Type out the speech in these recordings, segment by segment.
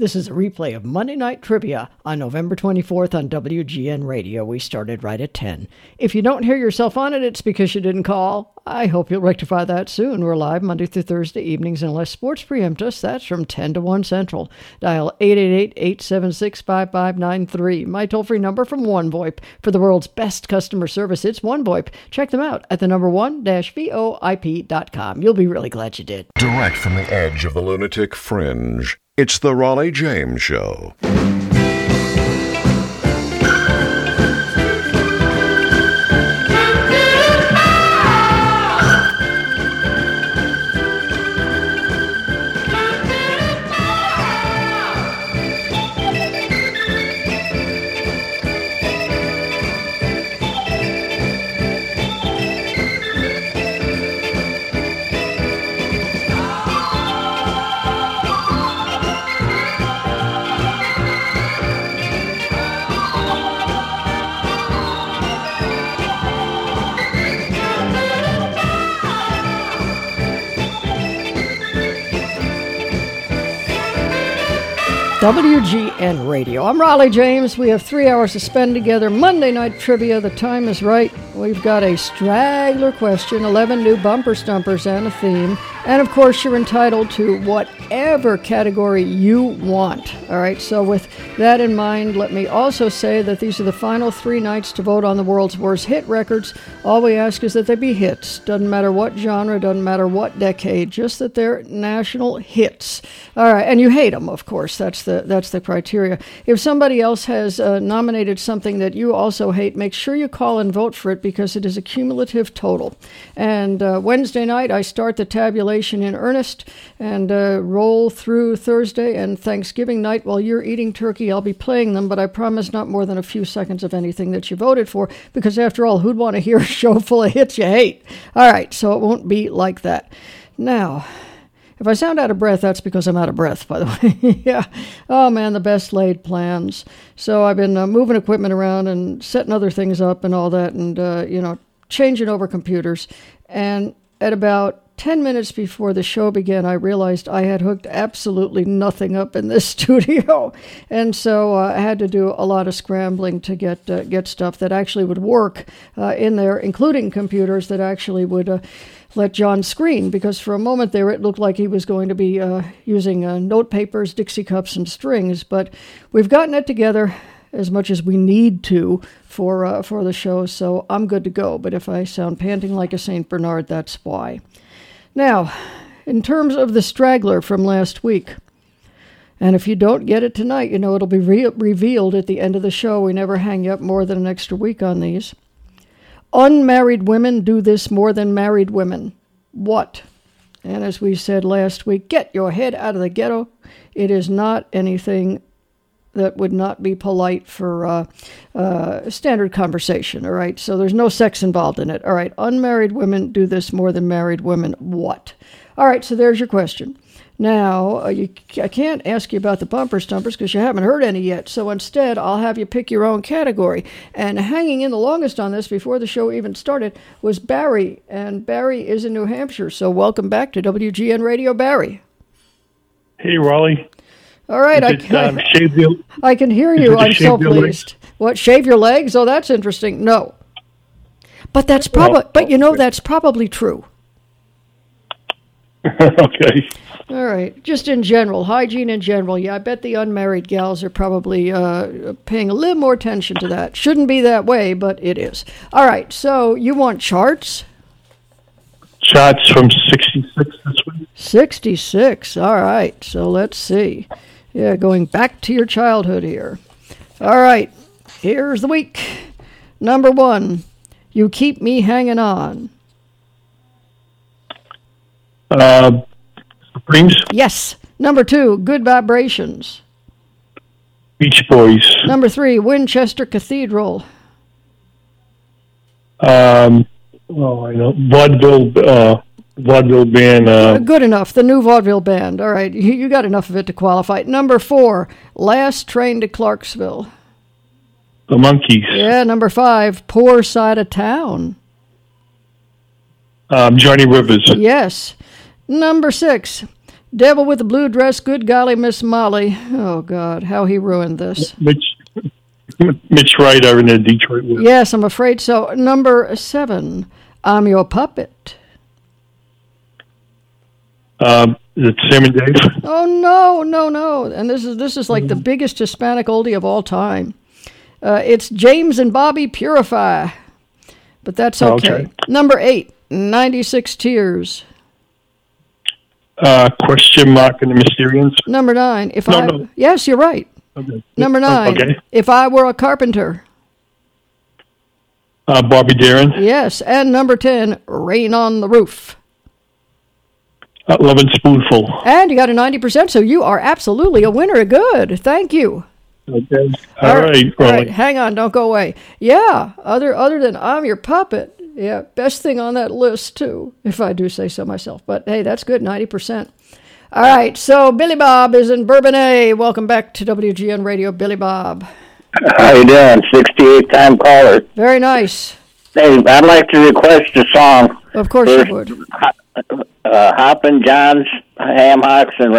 This is a replay of Monday Night Trivia on November 24th on WGN Radio. We started right at 10. If you don't hear yourself on it, it's because you didn't call. I hope you'll rectify that soon. We're live Monday through Thursday evenings unless sports preempt us. That's from 10 to 1 Central. Dial 888-876-5593. My toll-free number from OneVoIP. For the world's best customer service, it's OneVoIP. Check them out at the number one-voip.com. You'll be really glad you did. Direct from the edge of the lunatic fringe, it's the Raleigh James Show. WGN Radio. I'm Raleigh James. We have 3 hours to spend together. Monday Night Trivia. The time is right. We've got a straggler question, 11 new bumper stumpers, and a theme. And, of course, you're entitled to whatever category you want. All right, so with that in mind, let me also say that these are the final 3 nights to vote on the world's worst hit records. All we ask is that they be hits. Doesn't matter what genre, doesn't matter what decade, just that they're national hits. All right, and you hate them, of course. That's the criteria. If somebody else has nominated something that you also hate, make sure you call and vote for it because it is a cumulative total. And Wednesday night, I start the tabulation in earnest and roll through Thursday and Thanksgiving night. While you're eating turkey, I'll be playing them, but I promise not more than a few seconds of anything that you voted for, because after all, who'd want to hear a show full of hits you hate? All right, so it won't be like that. Now, if I sound out of breath, that's because I'm out of breath, by the way. Yeah. Oh, man, the best laid plans. So I've been moving equipment around and setting other things up and all that and, changing over computers. And at about 10 minutes before the show began, I realized I had hooked absolutely nothing up in this studio. And so I had to do a lot of scrambling to get stuff that actually would work in there, including computers that actually would let John screen, because for a moment there it looked like he was going to be using note papers, Dixie cups, and strings. But we've gotten it together as much as we need to for the show, so I'm good to go. But if I sound panting like a St. Bernard, that's why. Now, in terms of the straggler from last week, and if you don't get it tonight, it'll be revealed at the end of the show. We never hang you up more than an extra week on these. Unmarried women do this more than married women. What? And as we said last week, get your head out of the ghetto. It is not anything that would not be polite for standard conversation, all right? So there's no sex involved in it. All right, unmarried women do this more than married women. What? All right, so there's your question. Now, I can't ask you about the bumper stumpers because you haven't heard any yet. So instead, I'll have you pick your own category. And hanging in the longest on this before the show even started was Barry. And Barry is in New Hampshire. So welcome back to WGN Radio, Barry. Hey, Raleigh. All right. I can hear you. I'm so pleased. What, shave your legs? Oh, that's interesting. No. But that's that's probably true. Okay. All right. Just in general, hygiene in general. Yeah, I bet the unmarried gals are probably paying a little more attention to that. Shouldn't be that way, but it is. All right. So you want charts? Charts from 66 this week. 66. All right. So let's see. Yeah, going back to your childhood here. All right. Here's the week. Number 1, You Keep Me Hanging On. Supremes? Yes. Number 2, Good Vibrations. Beach Boys. Number 3, Winchester Cathedral. I know. Vaudeville band. Good enough. The new vaudeville band. All right. You got enough of it to qualify. Number 4, Last Train to Clarksville. The Monkees. Yeah. Number 5, Poor Side of Town. Johnny Rivers. Yes. Number 6, Devil with the Blue Dress, Good Golly, Miss Molly. Oh, God, how he ruined this. Mitch Wright over in the Detroit West. Yes, I'm afraid so. Number 7, I'm Your Puppet. It's Sam and Dave. Oh, no. And this is like the biggest Hispanic oldie of all time. It's James and Bobby Purify. But that's okay. Number 8, 96 Tears. Question mark and the Mysterians. Number 9, No. Yes, you're right. Okay. Number 9, Okay. If I Were a Carpenter. Bobby Darin. Yes, and number 10, Rain on the Roof. Lovin' Spoonful. And you got a 90%, so you are absolutely a winner. Good. Thank you. Okay. All right. Hang on, don't go away. Yeah, other than I'm Your Puppet, yeah, best thing on that list, too, if I do say so myself. But, hey, that's good, 90%. All right, so Billy Bob is in Bourbonnais. Welcome back to WGN Radio, Billy Bob. How you doing? 68-time caller. Very nice. Hey, I'd like to request a song. Of course First, you would. Hoppin' John's, Ham Hocks, and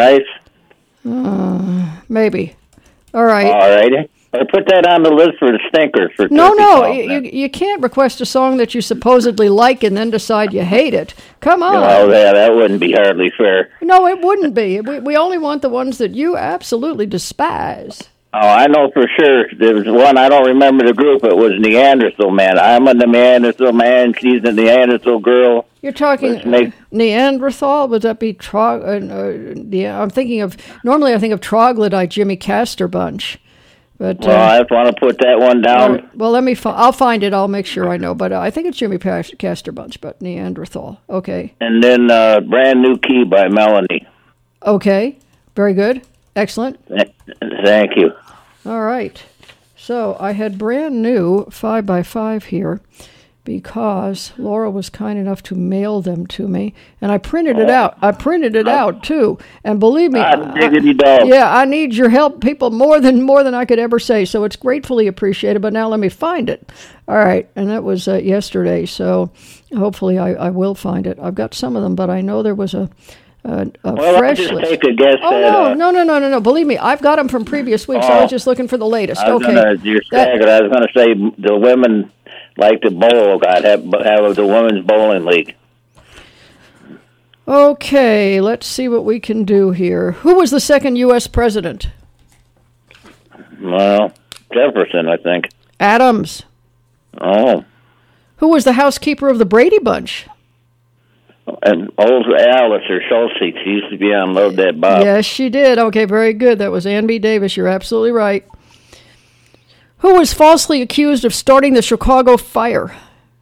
Rice. Maybe. All right. All righty. I put that on the list for the stinker. For No, you can't request a song that you supposedly like and then decide you hate it. Come on. Oh, yeah, that wouldn't be hardly fair. No, it wouldn't be. We only want the ones that you absolutely despise. Oh, I know for sure. There was one, I don't remember the group, it was Neanderthal Man. I'm a Neanderthal man, she's a Neanderthal girl. You're talking Neanderthal? Would that be I'm thinking of, normally I think of Troglodyte, Jimmy Castor Bunch. But, well, I just want to put that one down. Right. Well, I'll find it. I'll make sure I know. But I think it's Jimmy Castor Bunch, but Neanderthal. Okay. And then Brand New Key by Melanie. Okay. Very good. Excellent. Thank you. All right. So I had Brand New 5x5 here because Laura was kind enough to mail them to me, and I printed it out. I printed it out too, and believe me, I need your help, people, more than I could ever say. So it's gratefully appreciated. But now let me find it. All right, and that was yesterday. So hopefully I will find it. I've got some of them, but I know there was a fresh I'll just list. take a guess. No. Believe me, I've got them from previous weeks. I was just looking for the latest. You're staggered. I was going to say the women like to bowl. Have the women's bowling league. Okay, let's see what we can do here. Who was the second U.S. president? Well, Jefferson, I think. Adams. Oh. Who was the housekeeper of the Brady Bunch? And old Alice or Schultz, she used to be on Love That Bob. Yes, she did. Okay, very good. That was Ann B. Davis. You're absolutely right. Who was falsely accused of starting the Chicago fire?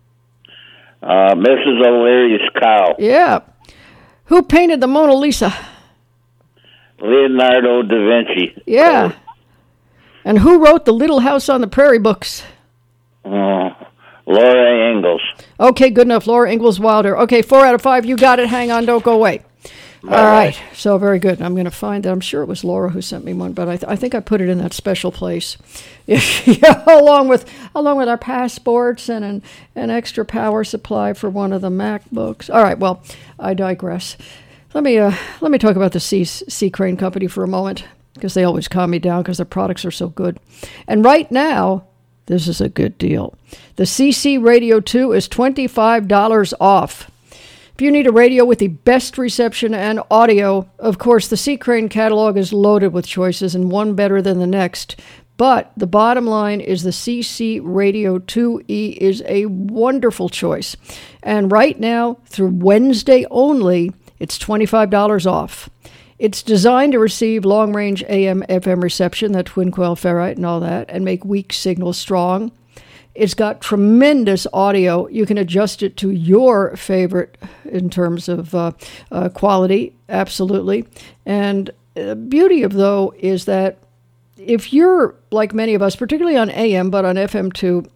Mrs. O'Leary's cow. Yeah. Who painted the Mona Lisa? Leonardo da Vinci. Yeah. And who wrote the Little House on the Prairie books? Laura Ingalls. Okay, good enough. Laura Ingalls Wilder. Okay, 4 out of 5. You got it. Hang on. Don't go away. All right. So very good. I'm going to find that. I'm sure it was Laura who sent me one, but I think I put it in that special place. Yeah, along with our passports and an extra power supply for one of the MacBooks. All right. Well, I digress. Let me talk about the C. Crane Company for a moment, because they always calm me down because their products are so good. And right now, this is a good deal. The CC Radio 2 is $25 off. If you need a radio with the best reception and audio, of course, the C. Crane catalog is loaded with choices and one better than the next. But the bottom line is the CC Radio 2E is a wonderful choice. And right now, through Wednesday only, it's $25 off. It's designed to receive long-range AM/FM reception, that twin-coil ferrite and all that, and make weak signals strong. It's got tremendous audio. You can adjust it to your favorite in terms of quality, absolutely. And the beauty though, is that if you're like many of us, particularly on AM, but on FM too,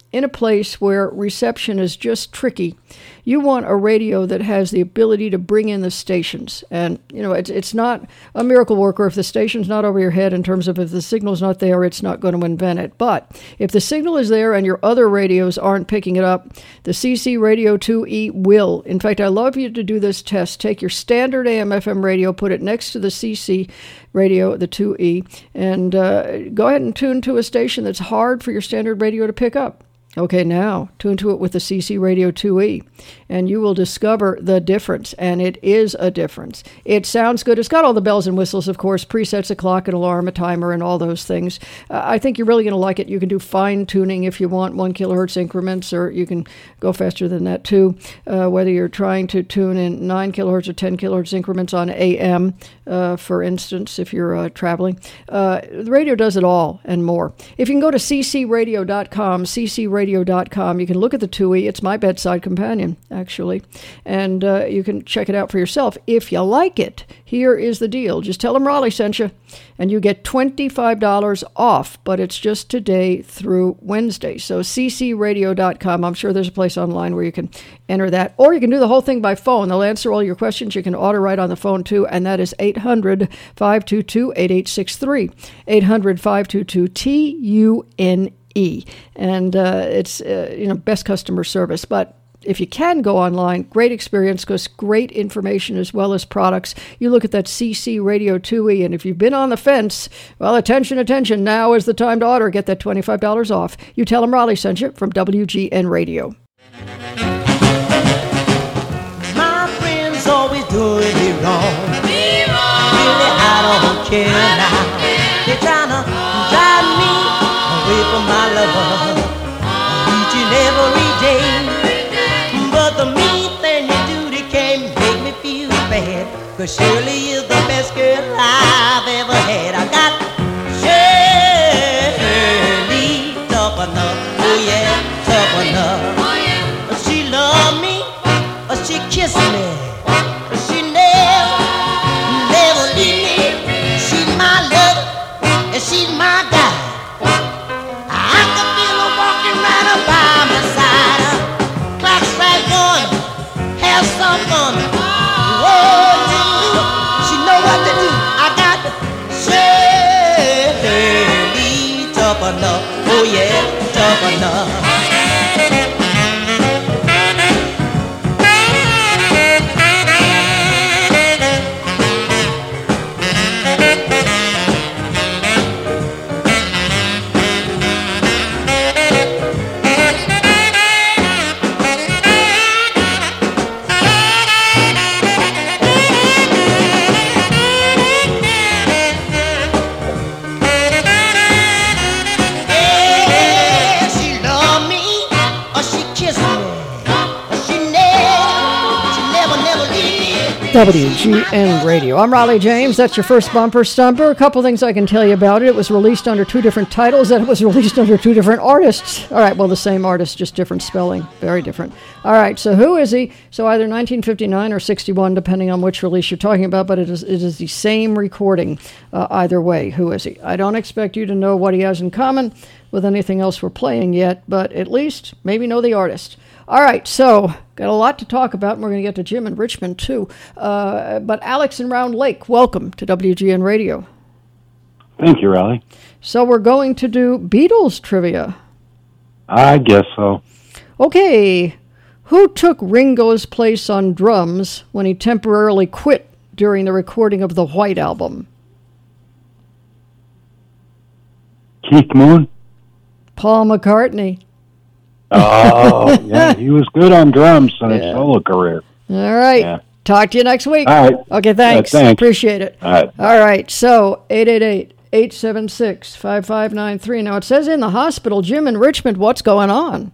in a place where reception is just tricky, you want a radio that has the ability to bring in the stations. And, it's not a miracle worker. If the station's not over your head in terms of if the signal's not there, it's not going to invent it. But if the signal is there and your other radios aren't picking it up, the CC Radio 2E will. In fact, I love you to do this test. Take your standard AM/FM radio, put it next to the CC Radio, the 2E, and go ahead and tune to a station that's hard for your standard radio to pick up. Okay, now tune to it with the CC Radio 2E, and you will discover the difference, and it is a difference. It sounds good. It's got all the bells and whistles, of course, presets, a clock, an alarm, a timer, and all those things. I think you're really going to like it. You can do fine-tuning if you want 1 kilohertz increments, or you can go faster than that, too, whether you're trying to tune in 9 kilohertz or 10 kilohertz increments on AM, for instance, if you're traveling. The radio does it all and more. If you can go to ccradio.com, ccradio.com, you can look at the 2E. It's my bedside companion, actually. And you can check it out for yourself. If you like it, here is the deal. Just tell them Raleigh sent you, and you get $25 off. But it's just today through Wednesday. So ccradio.com. I'm sure there's a place online where you can enter that. Or you can do the whole thing by phone. They'll answer all your questions. You can auto write on the phone, too. And that is 800-522-8863. 800-522-TUNE. And it's, best customer service. But if you can go online, great experience, because great information as well as products. You look at that CC Radio 2E, and if you've been on the fence, well, attention, now is the time to order. Get that $25 off. You tell them Raleigh sent you from WGN Radio. My friends always doing me wrong. Really, I don't care now. They're trying to drive me away from my lover each and every day. But the mean thing you do, they can't make me feel bad. Cause Shirley is the best girl I've ever had. I got Shirley, tough enough, oh yeah, tough enough. She loved me, she kissed me, she never leave me. She's my love, and she's my guy. I can feel her walking right up by my side. Clock's right going, have some fun. Oh, she know what to do. I got Shirley, tough enough. Oh yeah, tough enough. WGN Radio. I'm Raleigh James. That's your first bumper stumper. A couple things I can tell you about it. It was released under 2 different titles, and it was released under 2 different artists. All right, well, the same artist, just different spelling. Very different. All right, so who is he? So either 1959 or 61, depending on which release you're talking about, but it is the same recording either way. Who is he? I don't expect you to know what he has in common with anything else we're playing yet, but at least maybe know the artist. All right, so got a lot to talk about, and we're going to get to Jim in Richmond, too. But Alex in Round Lake, welcome to WGN Radio. Thank you, Raleigh. So we're going to do Beatles trivia. I guess so. Okay, who took Ringo's place on drums when he temporarily quit during the recording of the White Album? Keith Moon? Paul McCartney. Oh, yeah, he was good on drums in his solo career. All right. Yeah. Talk to you next week. All right. Okay, thanks. Thanks. Appreciate it. All right, so 888-876-5593. Now, it says in the hospital, Jim in Richmond, what's going on?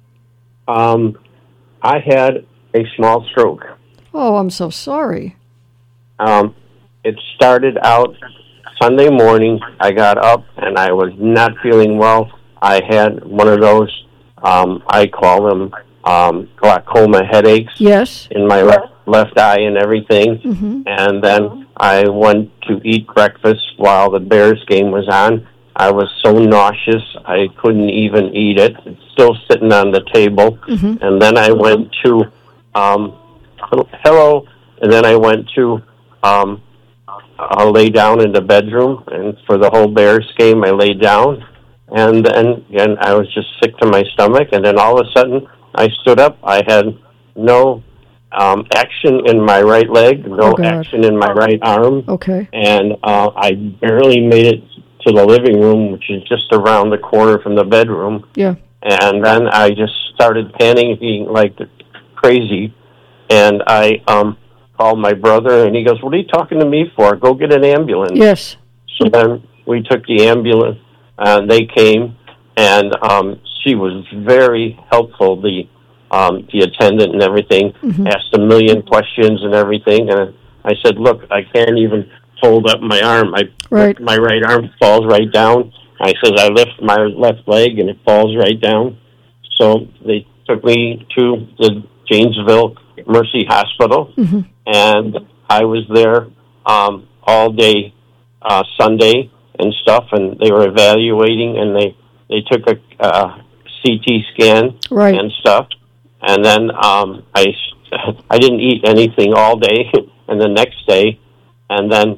I had a small stroke. Oh, I'm so sorry. It started out Sunday morning. I got up, and I was not feeling well. I had one of those I call them glaucoma headaches. Yes. In my left eye and everything. Mm-hmm. And then I went to eat breakfast while the Bears game was on, I was so nauseous, I couldn't even eat it. It's still sitting on the table. Mm-hmm. And then I went to, hello, and then I went to lay down in the bedroom, and for the whole Bears game, I laid down. And then again, I was just sick to my stomach, and then all of a sudden, I stood up. I had no action in my right leg, no action in my right arm. Okay. And I barely made it to the living room, which is just around the corner from the bedroom. Yeah. And then I just started panicking like crazy. And I called my brother, and he goes, "What are you talking to me for? Go get an ambulance." Yes. So then we took the ambulance, and they came, and she was very helpful, the attendant and everything, asked a million questions and everything. And I said, "Look, I can't even hold up my arm. My right arm falls right down." I said, "I lift my left leg, and it falls right down." So they took me to the Janesville Mercy Hospital, and I was there all day Sunday and stuff, and they were evaluating, and they took a CT scan and stuff, and then I didn't eat anything all day, and the next day, and then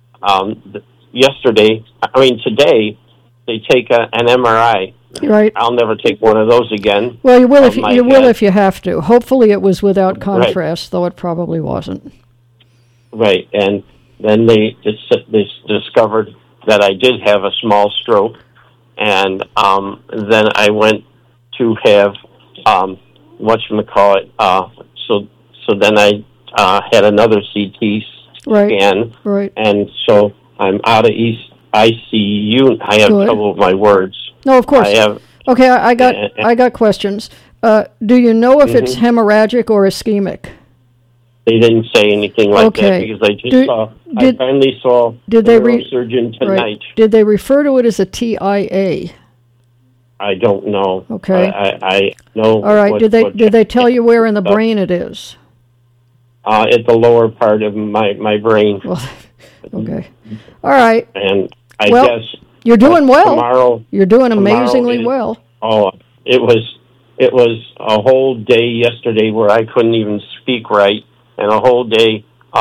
today they take an MRI. Right. I'll never take one of those again. Well, you will if you have to. Hopefully, it was without contrast, though it probably wasn't. Right, and then they discovered that I did have a small stroke, and then I went to have whatchamacallit. So then I had another CT scan, and so I'm out of ICU. I have trouble with my words. No, of course. Okay, I got questions. Do you know if it's hemorrhagic or ischemic? They didn't say anything like that because I finally saw the neurosurgeon tonight. Right. Did they refer to it as a TIA? I don't know. Okay. I know. All right. Did they tell you where in the brain it is? At the lower part of my brain. Well, okay. All right. And I guess you're doing well. Tomorrow, you're doing amazingly well. Oh, it was a whole day yesterday where I couldn't even speak right, and a whole day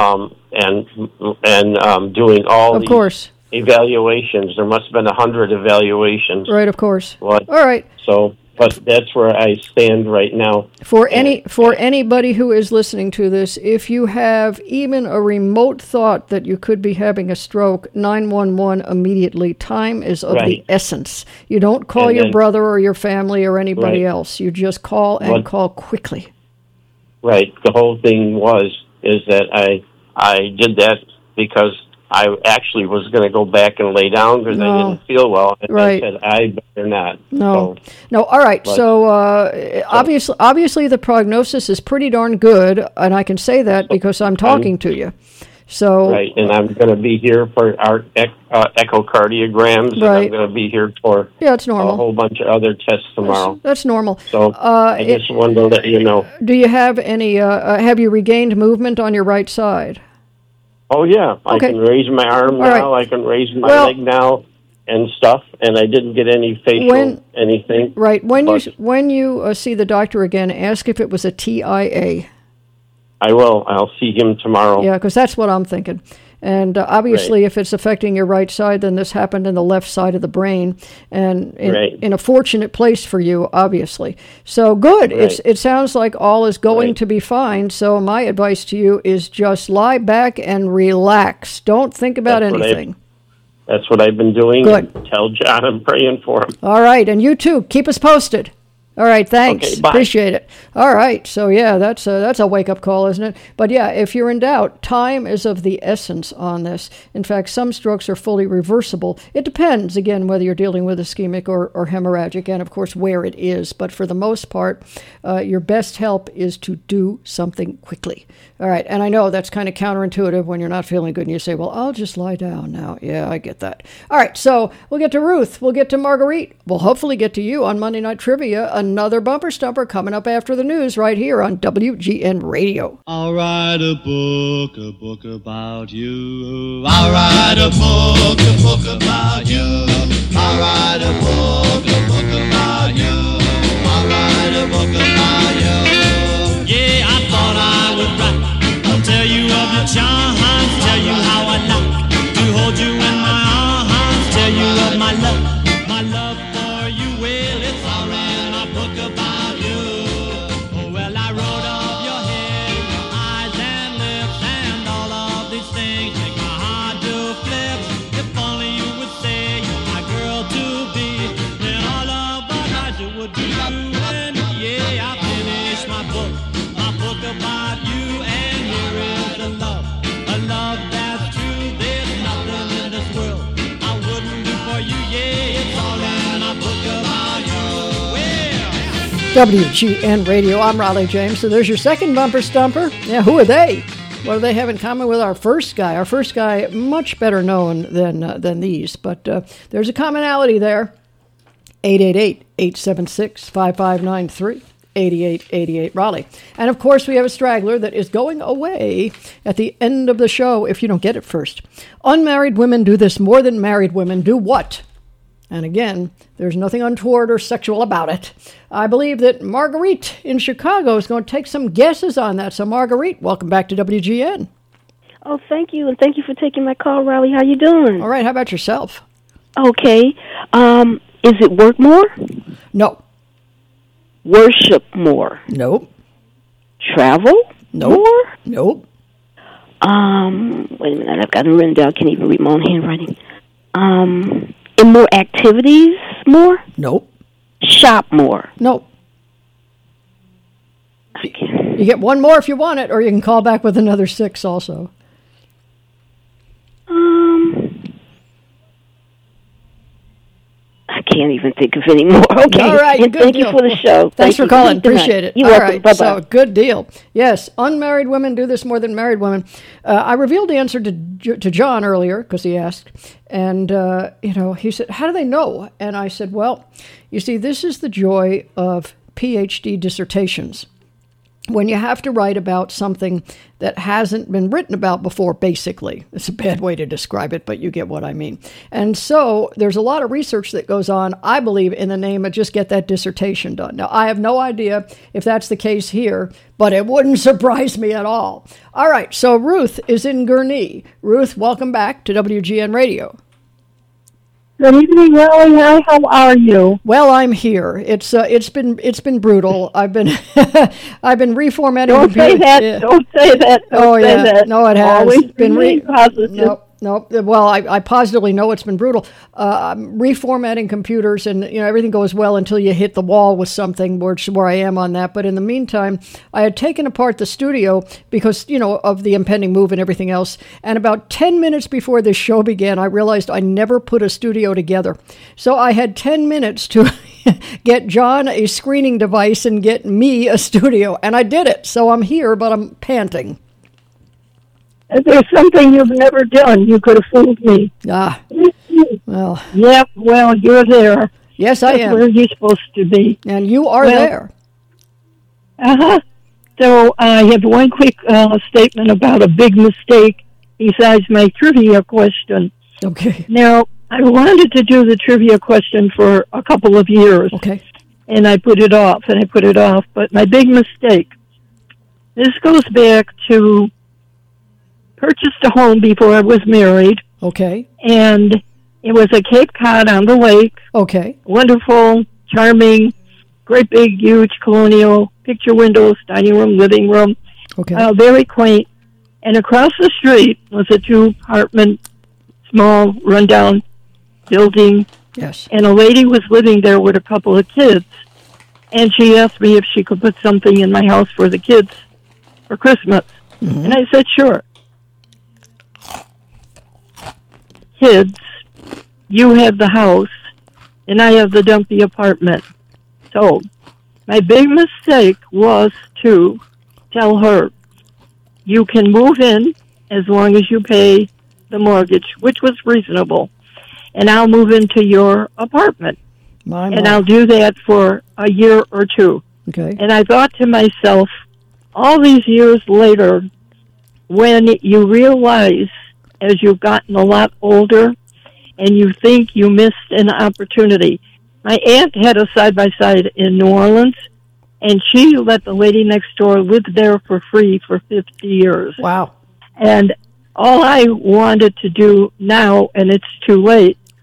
and doing all these evaluations. There must have been 100 evaluations. Right, of course. All right. So, but that's where I stand right now. For anybody who is listening to this, if you have even a remote thought that you could be having a stroke, 911 immediately. Time is of the essence. You don't call your brother or your family or anybody else. You just call and call quickly. Right. The whole thing is that I did that because I actually was going to go back and lay down because I didn't feel well. And I said, I better not. No. All right. So obviously the prognosis is pretty darn good, and I can say that because I'm talking to you. So and I'm going to be here for our echocardiograms, and I'm going to be here for it's normal. A whole bunch of other tests tomorrow. That's normal. So I just wanted to let you know. Do you have any? Have you regained movement on your right side? Oh, yeah. I can raise my arm now. I can raise my leg now and stuff, and I didn't get any facial anything. Right. When you see the doctor again, ask if it was a TIA. I will. I'll see him tomorrow. Yeah, because that's what I'm thinking. And obviously, if it's affecting your right side, then this happened in the left side of the brain, and in a fortunate place for you, obviously. So good. It sounds like all is going to be fine. So my advice to you is just lie back and relax. Don't think about anything. That's what I've been doing. Good. Tell John I'm praying for him. All right, and you too. Keep us posted. All right, thanks. Okay, bye. Appreciate it. All right, so that's a wake-up call, isn't it? But yeah, if you're in doubt, time is of the essence on this. In fact, some strokes are fully reversible. It depends, again, whether you're dealing with ischemic or hemorrhagic, and of course where it is. But for the most part, your best help is to do something quickly. All right, and I know that's kind of counterintuitive when you're not feeling good and you say, well, I'll just lie down now. Yeah, I get that. All right, so we'll get to Ruth. We'll get to Marguerite. We'll hopefully get to you on Monday Night Trivia. Another bumper stumper coming up after the news right here on WGN Radio. I'll write a book about you. I'll write a book about you. I'll My love for you, well, it's all in my book about you. Oh, well, I wrote of your hair, your eyes and lips, and all of these things make my heart do flips. If only you would say you're my girl to be, then all of our lives it would be you and me. Yeah, I finished my book about you, and here is a love that's true. There's nothing in this world I wouldn't do for you. Yeah, it's all in my book about you. Well, WGN Radio, I'm Raleigh James. So there's your second bumper stumper. Yeah, who are they? What do they have in common with our first guy? Our first guy, much better known than these, but there's a commonality there. 888-876-5593. 8888 Raleigh. And of course, we have a straggler that is going away at the end of the show if you don't get it first. Unmarried women do this more than married women do what? And again, there's nothing untoward or sexual about it. I believe that Marguerite in Chicago is going to take some guesses on that. So Marguerite, welcome back to WGN. Oh, thank you, and thank you for taking my call, Raleigh. How you doing? All right, how about yourself? Okay. Is it work more? No. Worship more? Nope. Travel? Nope. More? Nope. Wait a minute, I've got it written down. I can't even read my own handwriting. In more activities more? Nope. Shop more? Nope. Okay. You get one more if you want it, or you can call back with another 6 also. I can't even think of any more. Okay. All right. And thank you for the show. Thanks for calling. Appreciate it. You're All welcome. right. Bye-bye. So, good deal. Yes, unmarried women do this more than married women. I revealed the answer to John earlier because he asked. And, he said, how do they know? And I said, well, you see, this is the joy of PhD dissertations. When you have to write about something that hasn't been written about before, basically. It's a bad way to describe it, but you get what I mean. And so there's a lot of research that goes on, I believe, in the name of just get that dissertation done. Now, I have no idea if that's the case here, but it wouldn't surprise me at all. All right, so Ruth is in Gurnee. Ruth, welcome back to WGN Radio. Good evening, Raleigh. Hi, how are you? Well, I'm here. It's been brutal. I've been reformatting. Don't say that. Yeah. Don't say that. Don't say that. No, it has. Always been positive. Nope. Well, I positively know it's been brutal. I'm reformatting computers, and everything goes well until you hit the wall with something, which is where I am on that. But in the meantime, I had taken apart the studio because of the impending move and everything else. And about 10 minutes before this show began, I realized I never put a studio together. So I had 10 minutes to get John a screening device and get me a studio, and I did it. So I'm here, but I'm panting. If there's something you've never done, you could have fooled me. Ah, well. Yep, well, you're there. Yes, I am. That's where you're supposed to be. And you are there. Uh-huh. So I have one quick statement about a big mistake besides my trivia question. Okay. Now, I wanted to do the trivia question for a couple of years. Okay. And I put it off, But my big mistake, this goes back to purchased a home before I was married. Okay. And it was a Cape Cod on the lake. Okay. Wonderful, charming, great big, huge colonial picture windows, dining room, living room. Okay. Very quaint. And across the street was a 2-apartment, small, rundown building. Yes. And a lady was living there with a couple of kids. And she asked me if she could put something in my house for the kids for Christmas. Mm-hmm. And I said, sure. Kids, you have the house, and I have the dumpy apartment. So, my big mistake was to tell her, you can move in as long as you pay the mortgage, which was reasonable, and I'll move into your apartment. And I'll do that for a year or two. Okay. And I thought to myself, all these years later, when you realize as you've gotten a lot older and you think you missed an opportunity. My aunt had a side-by-side in New Orleans, and she let the lady next door live there for free for 50 years. Wow. And all I wanted to do now, and it's too late,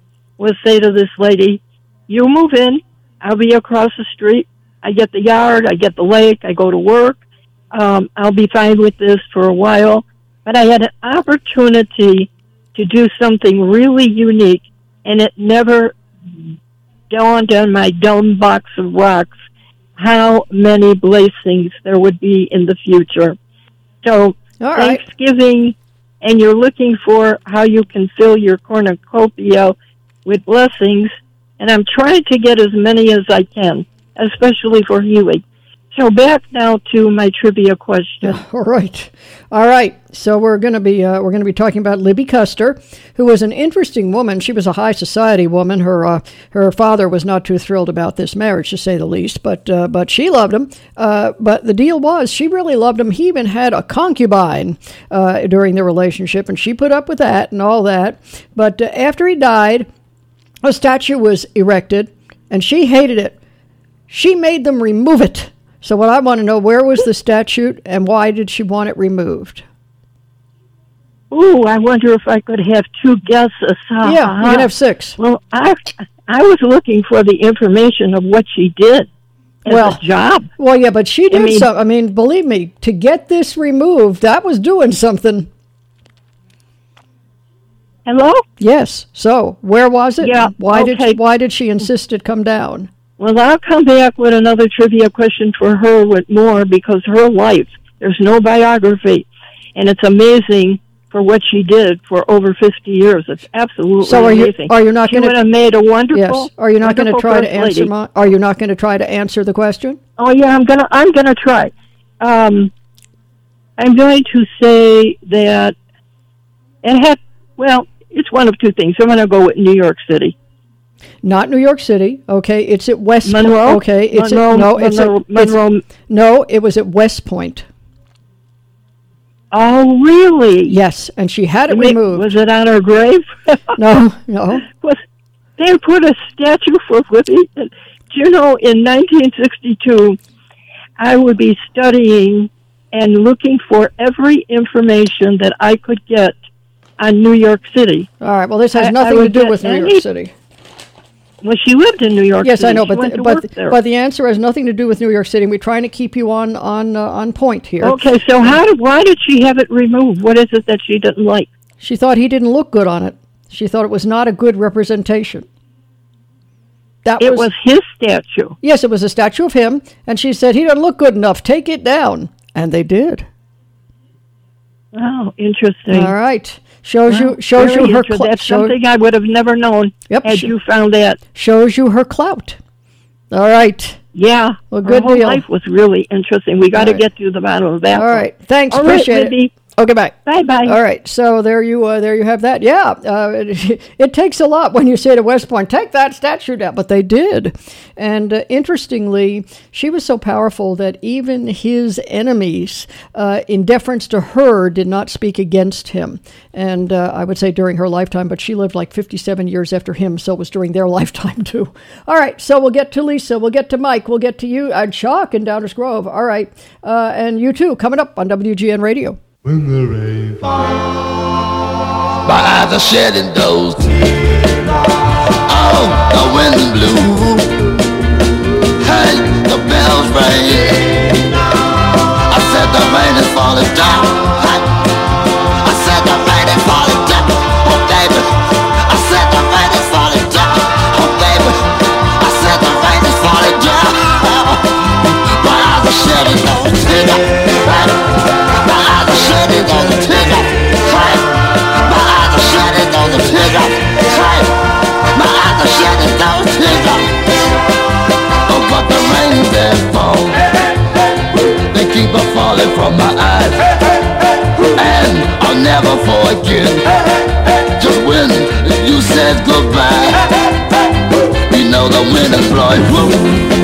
was say to this lady, you move in, I'll be across the street, I get the yard, I get the lake, I go to work, I'll be fine with this for a while. But I had an opportunity to do something really unique, and it never dawned on my dumb box of rocks how many blessings there would be in the future. So Thanksgiving, and you're looking for how you can fill your cornucopia with blessings, and I'm trying to get as many as I can, especially for healing. So back now to my trivia question. All right. So we're going to be talking about Libby Custer, who was an interesting woman. She was a high society woman. Her father was not too thrilled about this marriage, to say the least. But she loved him. But the deal was, she really loved him. He even had a concubine during the relationship, and she put up with that and all that. But after he died, a statue was erected, and she hated it. She made them remove it. So what I want to know, where was the statue and why did she want it removed? Ooh, I wonder if I could have two guesses. Yeah, you can have 6. Well, I was looking for the information of what she did as a job. Well, yeah, but she did something. I mean, believe me, to get this removed, that was doing something. Hello? Yes. So, where was it? Yeah. Why did she insist it come down? Well, I'll come back with another trivia question for her with more, because her life, there's no biography, and it's amazing for what she did for over 50 years. It's absolutely amazing. Are you not she would have made a wonderful. Yes. Are you not going to try to answer Are you not going to try to answer the question? Oh yeah, I'm gonna try. I'm going to say that it had. Well, it's one of two things. I'm going to go with New York City. Not New York City. Okay, it's at West Point. Monroe. Okay, Monroe. It was at West Point. Oh, really? Yes, and she had it removed. Was it on her grave? No. They put a statue for Libby. Do you know, in 1962, I would be studying and looking for every information that I could get on New York City. All right, well, this has nothing to do with New York City. Well, she lived in New York City. Yes, I know, but the answer has nothing to do with New York City. We're trying to keep you on point here. Okay, so why did she have it removed? What is it that she didn't like? She thought he didn't look good on it. She thought it was not a good representation. It was his statue. Yes, it was a statue of him, and she said, he doesn't look good enough. Take it down. And they did. Oh, interesting. All right. Shows you her clout. That's something I would have never known had you found that. Shows you her clout. All right. Yeah. Well, good her deal. Her life was really interesting. We got to get to the bottom of that. All right. Thanks. Appreciate it. Okay, bye. Bye-bye. All right, so there you have that. Yeah, it takes a lot when you say to West Point, take that statue down, but they did. And interestingly, she was so powerful that even his enemies, in deference to her, did not speak against him. And I would say during her lifetime, but she lived like 57 years after him, so it was during their lifetime too. All right, so we'll get to Lisa, we'll get to Mike, we'll get to you, Chuck in Downers Grove. All right, and you too, coming up on WGN Radio. When the rain falls, my eyes are shedding those tears. Oh, the wind blew, hey, the bells rang. I said the rain is falling down. Hey. I said the rain is falling down. Oh, baby. I said the rain is falling down. Oh, baby. I said the rain is falling down. My eyes are shedding those tears. Shedding on the teardrop, hey. My eyes are shedding on the teardrop, hey. My eyes are shedding on the teardrop. Oh, but the rain they fall, they keep on falling from my eyes, and I'll never forget just when you said goodbye. You know the wind is blowing through,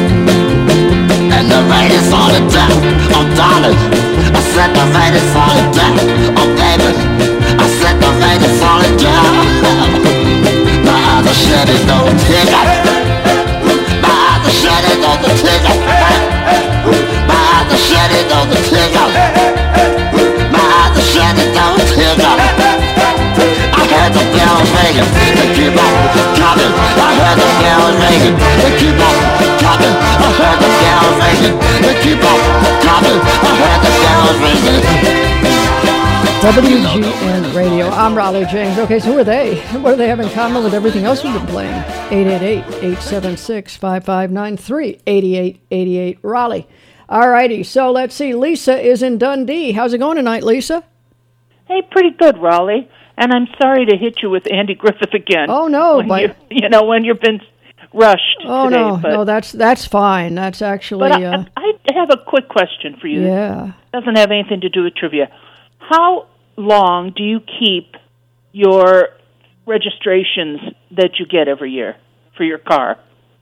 and the rain is falling down. Oh, darling, I said the rain is falling down. Oh, baby, I said the rain is falling down. My eyes are shedding on the teardrop. My eyes are shedding on the teardrop. My eyes are shedding on the teardrop. My eyes are shedding on the teardrop. I heard the bells ringing, they keep on coming. ringing. They keep on talking. I heard the bells ringing. They keep on talking. I heard the bells ringing. WGN Radio. I'm Raleigh James. Okay, so who are they? What do they have in common with everything else we've been playing? 888-876-5593. 8888 Raleigh. All righty, so let's see. Lisa is in Dundee. How's it going tonight, Lisa? Hey, pretty good, Raleigh. And I'm sorry to hit you with Andy Griffith again. Oh, no. When when you've been rushed Oh, today. no, that's fine. That's actually... But I have a quick question for you. Yeah. It doesn't have anything to do with trivia. How long do you keep your registrations that you get every year for your car?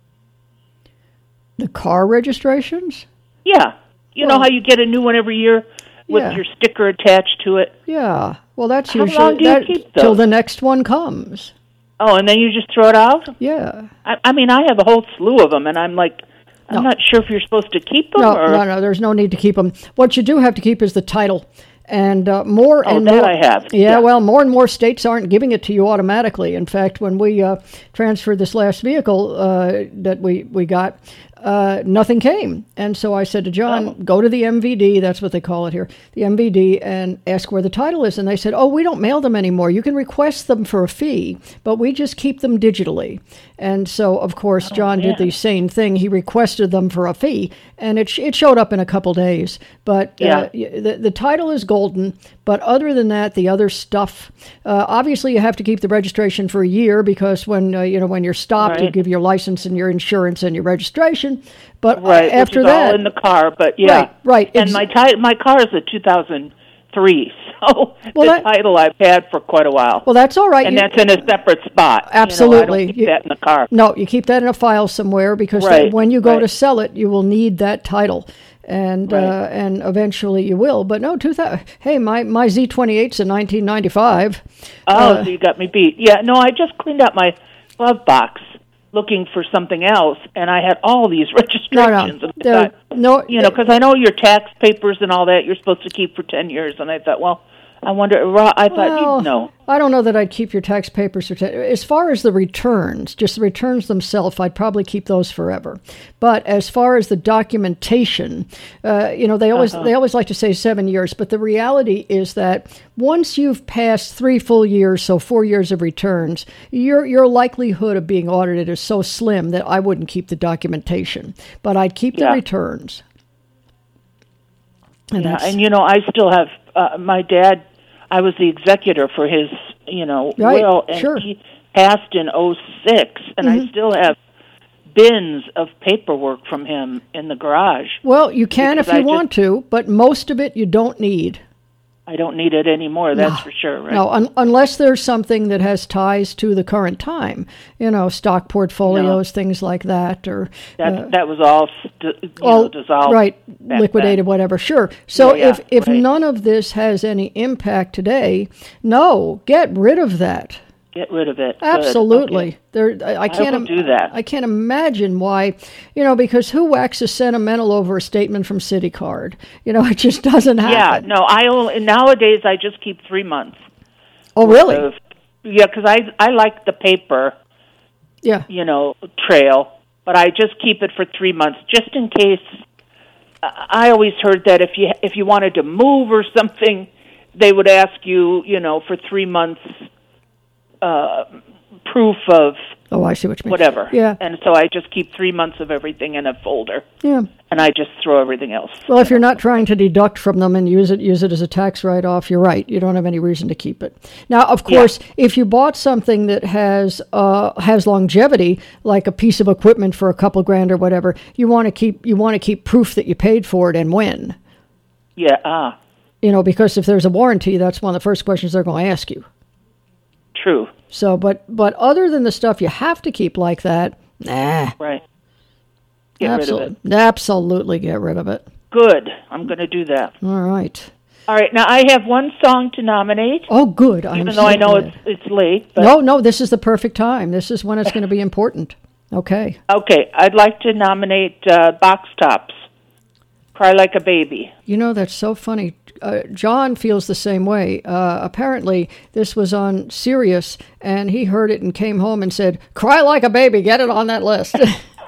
The car registrations? Yeah. You know how you get a new one every year with your sticker attached to it? Yeah. Well, that's How usually long do you keep those? till the next one comes. Oh, and then you just throw it out? Yeah. I mean, I have a whole slew of them, and I'm like, I'm not sure if you're supposed to keep them. No, there's no need to keep them. What you do have to keep is the title. And more and more, I have. Yeah, well, more and more states aren't giving it to you automatically. In fact, when we transferred this last vehicle that we got, nothing came. And so I said to John, go to the MVD, that's what they call it here, the MVD, and ask where the title is. And they said, we don't mail them anymore. You can request them for a fee, but we just keep them digitally. And so, of course, John did the same thing. He requested them for a fee, and it showed up in a couple days. But the title is golden. But other than that, the other stuff, obviously you have to keep the registration for a year because when you're stopped, you give your license and your insurance and your registration. But after which is that, all in the car. But right. And my car is a 2003, so the title I've had for quite a while. Well, that's all right. And that's in a separate spot. Absolutely. I don't keep that in the car. No, you keep that in a file somewhere because when you go to sell it, you will need that title. And eventually you will. But no, 2000. Hey, my Z28's in 1995. So you got me beat. Yeah, no, I just cleaned out my glove box looking for something else, and I had all these registrations. Because I know your tax papers and all that you're supposed to keep for 10 years, and I thought, I thought you'd know. I don't know that I'd keep your tax papers. As far as the returns, just the returns themselves, I'd probably keep those forever. But as far as the documentation, they always like to say 7 years, but the reality is that once you've passed 3 full years, so 4 years of returns, your likelihood of being audited is so slim that I wouldn't keep the documentation, but I'd keep the returns. And I still have my dad. I was the executor for his, will, and he passed in 2006, and I still have bins of paperwork from him in the garage. Well, you can if you want to, but most of it you don't need. I don't need it anymore, that's for sure, right? No, unless there's something that has ties to the current time, stock portfolios, things like that. Or that was all dissolved. Right, liquidated, whatever, sure. So if none of this has any impact today, no, get rid of that. Get rid of it. Absolutely. Okay. I can't do that. I can't imagine why, because who waxes sentimental over a statement from CitiCard? It just doesn't happen. Yeah, no, nowadays I just keep 3 months. Oh, really? Because I like the paper, trail, but I just keep it for 3 months just in case. I always heard that if you wanted to move or something, they would ask you, for 3 months. Proof of I see what you mean. Whatever. Yeah. And so I just keep 3 months of everything in a folder. Yeah. And I just throw everything else. Well, if you're not trying to deduct from them and use it as a tax write-off, you're right. You don't have any reason to keep it. Now, of course, if you bought something that has longevity, like a piece of equipment for a couple grand or whatever, you want to keep proof that you paid for it and when. Yeah. Because if there's a warranty, that's one of the first questions they're going to ask you. True. So, but other than the stuff you have to keep like that, nah. Right. Get rid of it. Absolutely get rid of it. Good. I'm going to do that. All right. All right. Now, I have one song to nominate. Oh, good. Even though I know it's late. But No, this is the perfect time. This is when it's going to be important. Okay. Okay. I'd like to nominate Box Tops. Cry Like a Baby. You know, that's so funny. John feels the same way. Apparently, this was on Sirius, and he heard it and came home and said, "Cry Like a Baby, get it on that list."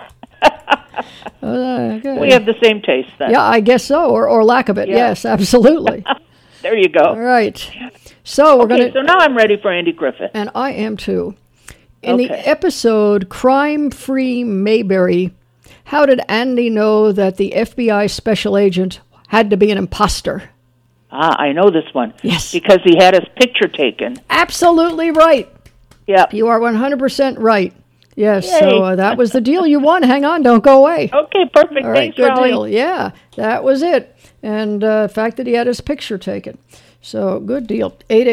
Okay. We have the same taste then. Yeah, I guess so, or lack of it. Yeah. Yes, absolutely. There you go. All right. So we're going to... So now I'm ready for Andy Griffith. And I am too. In the episode Crime-Free Mayberry, how did Andy know that the FBI special agent had to be an imposter? I know this one. Yes. Because he had his picture taken. Absolutely right. Yeah. You are 100% right. Yes, Yay. so that was the deal you won. Hang on, don't go away. Okay, perfect. All right, Thanks, good Raleigh. deal. Yeah, that was it. And the fact that he had his picture taken. So, good deal.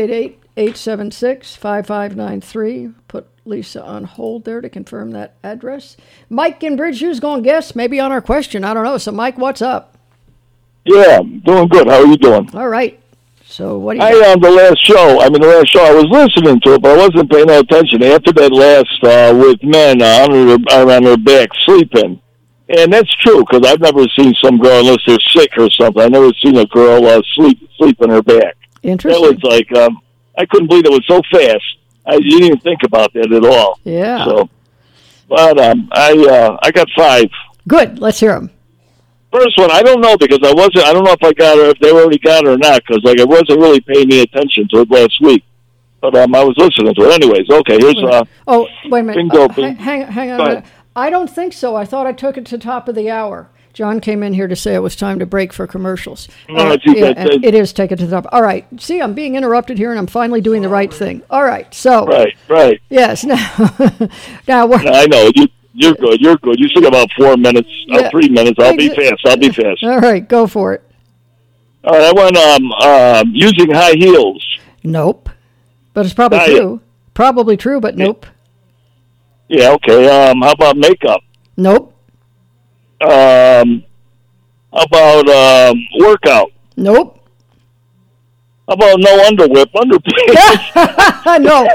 888-876-5593. Put Lisa on hold there to confirm that address. Mike in Bridgeview's going to guess, maybe on our question. I don't know. So, Mike, what's up? Yeah, doing good. How are you doing? All right. So, what do you on the last show, I was listening to it, but I wasn't paying no attention. After that last with men on their back sleeping. And that's true, because I've never seen some girl, unless they're sick or something, I've never seen a girl sleep on her back. Interesting. That was like, I couldn't believe it was so fast. You didn't even think about that at all. Yeah. So, but I got 5. Good. Let's hear them. First one, I don't know, because I don't know if I got her, if they already got her or not, because I wasn't really paying any attention to it last week. But I was listening to it. Anyways, okay, here's oh, wait a minute. Bingo. Hang on a minute. I don't think so. I thought I took it to the top of the hour. John came in here to say it was time to break for commercials. It is taken to the top. All right. See, I'm being interrupted here, and I'm finally doing the right thing. All right. So. Right. Yes. Now we're. I know. You're good. You still got about 4 minutes, 3 minutes. I'll be fast. All right. Go for it. All right. I went using high heels. Nope. But it's probably true. Probably true, but nope. Yeah, okay. How about makeup? Nope. How about workout? Nope. How about no underwhip, underpants? No.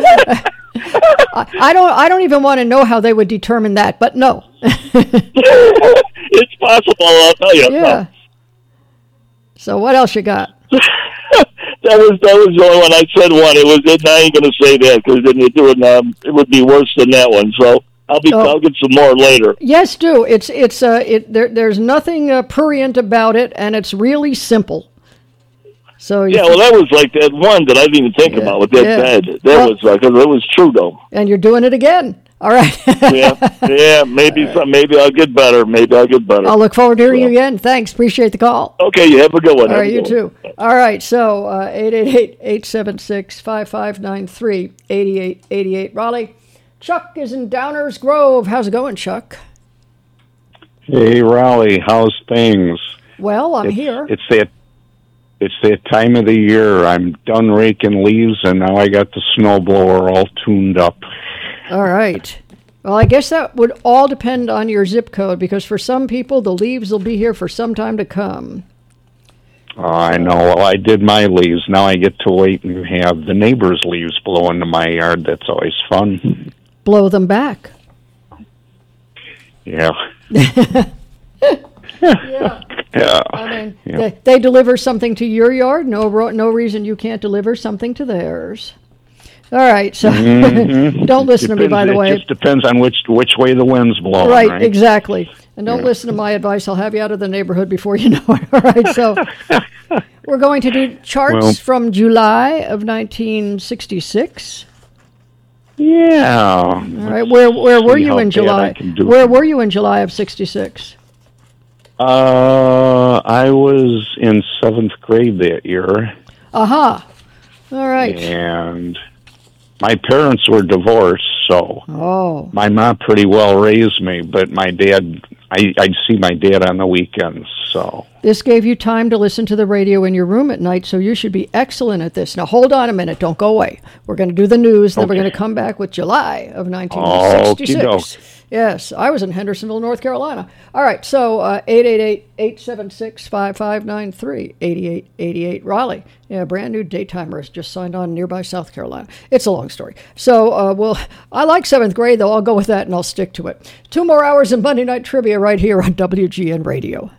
I don't even want to know how they would determine that, but no. It's possible, I'll tell you. Yeah. No. So what else you got? That was the only one. I said one. I ain't going to say that, because then it would be worse than that one. So I'll get some more later. Yes, do. There's nothing prurient about it, and it's really simple. So well, that was like that one that I didn't even think about with that bed. That was because it was true though. And you're doing it again. All right. yeah. Maybe I'll get better. I'll look forward to hearing you again. Thanks. Appreciate the call. Okay, you have a good one. All right, you too. All right, so 888-876-5593, 8888. Raleigh. Chuck is in Downers Grove. How's it going, Chuck? Hey, Raleigh. How's things? Well, I'm here. It's that time of the year. I'm done raking leaves, and now I got the snowblower all tuned up. All right. Well, I guess that would all depend on your zip code, because for some people, the leaves will be here for some time to come. Oh, I know. Well, I did my leaves. Now I get to wait and have the neighbors' leaves blow into my yard. That's always fun. Blow them back. Yeah. Yeah. I mean, they deliver something to your yard. No reason you can't deliver something to theirs. All right, so don't listen to me, by the way. It just depends on which way the wind's blowing. Right, exactly. And don't listen to my advice. I'll have you out of the neighborhood before you know it. All right, so we're going to do charts from July of 1966. Yeah. All right, where were you in July? Where were you in July of 66? I was in 7th grade that year. Aha. All right. And my parents were divorced, so my mom pretty well raised me, but my dad, I'd see my dad on the weekends, so. This gave you time to listen to the radio in your room at night, so you should be excellent at this. Now, hold on a minute. Don't go away. We're going to do the news, then we're going to come back with July of 1966. Yes, I was in Hendersonville, North Carolina. All right, so 888-876-5593, 8888 Raleigh. Yeah, brand new daytimer has just signed on nearby South Carolina. It's a long story. So, I like 7th grade, though. I'll go with that, and I'll stick to it. 2 more hours of Monday Night Trivia right here on WGN Radio.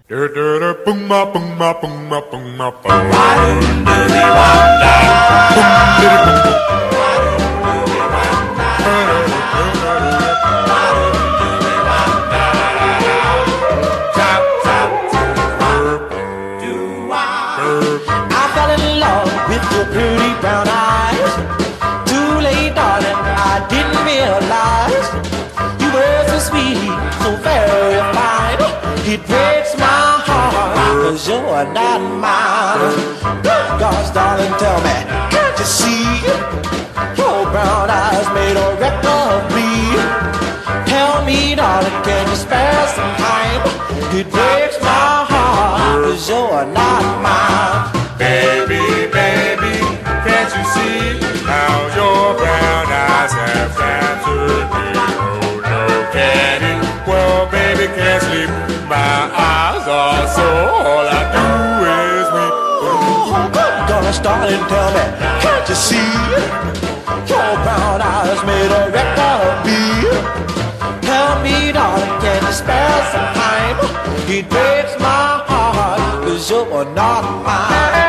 Pretty brown eyes. Too late, darling, I didn't realize you were so sweet, so very fine. It breaks my heart, 'cause you're not mine. Gosh, darling, tell me, can't you see? Your brown eyes made a wreck of me. Tell me, darling, can you spare some time? It breaks my heart, 'cause you're not mine. Baby, baby, can't you see how your brown eyes have captured me? Oh, no, can it? Well, baby, can't sleep. My eyes are so all I do is weep. Oh, good gosh, darling, tell me, can't you see? Your brown eyes made a wreck of me. Tell me, darling, can you spare some time? It breaks my heart, 'cause you're not mine.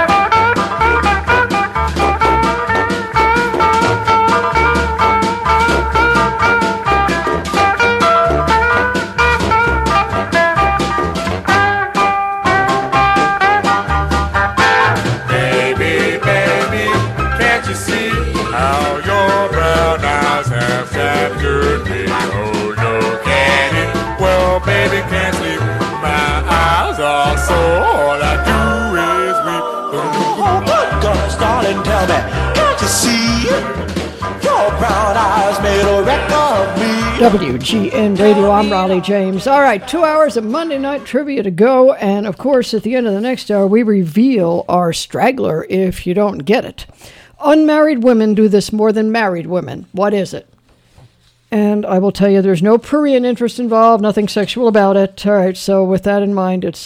Tell me, can't you see? Your brown eyes made a wreck of me. WGN Radio, I'm Raleigh James. All right, 2 hours of Monday Night Trivia to go. And, of course, at the end of the next hour, we reveal our straggler if you don't get it. Unmarried women do this more than married women. What is it? And I will tell you, there's no prurient interest involved, nothing sexual about it. All right, so with that in mind, it's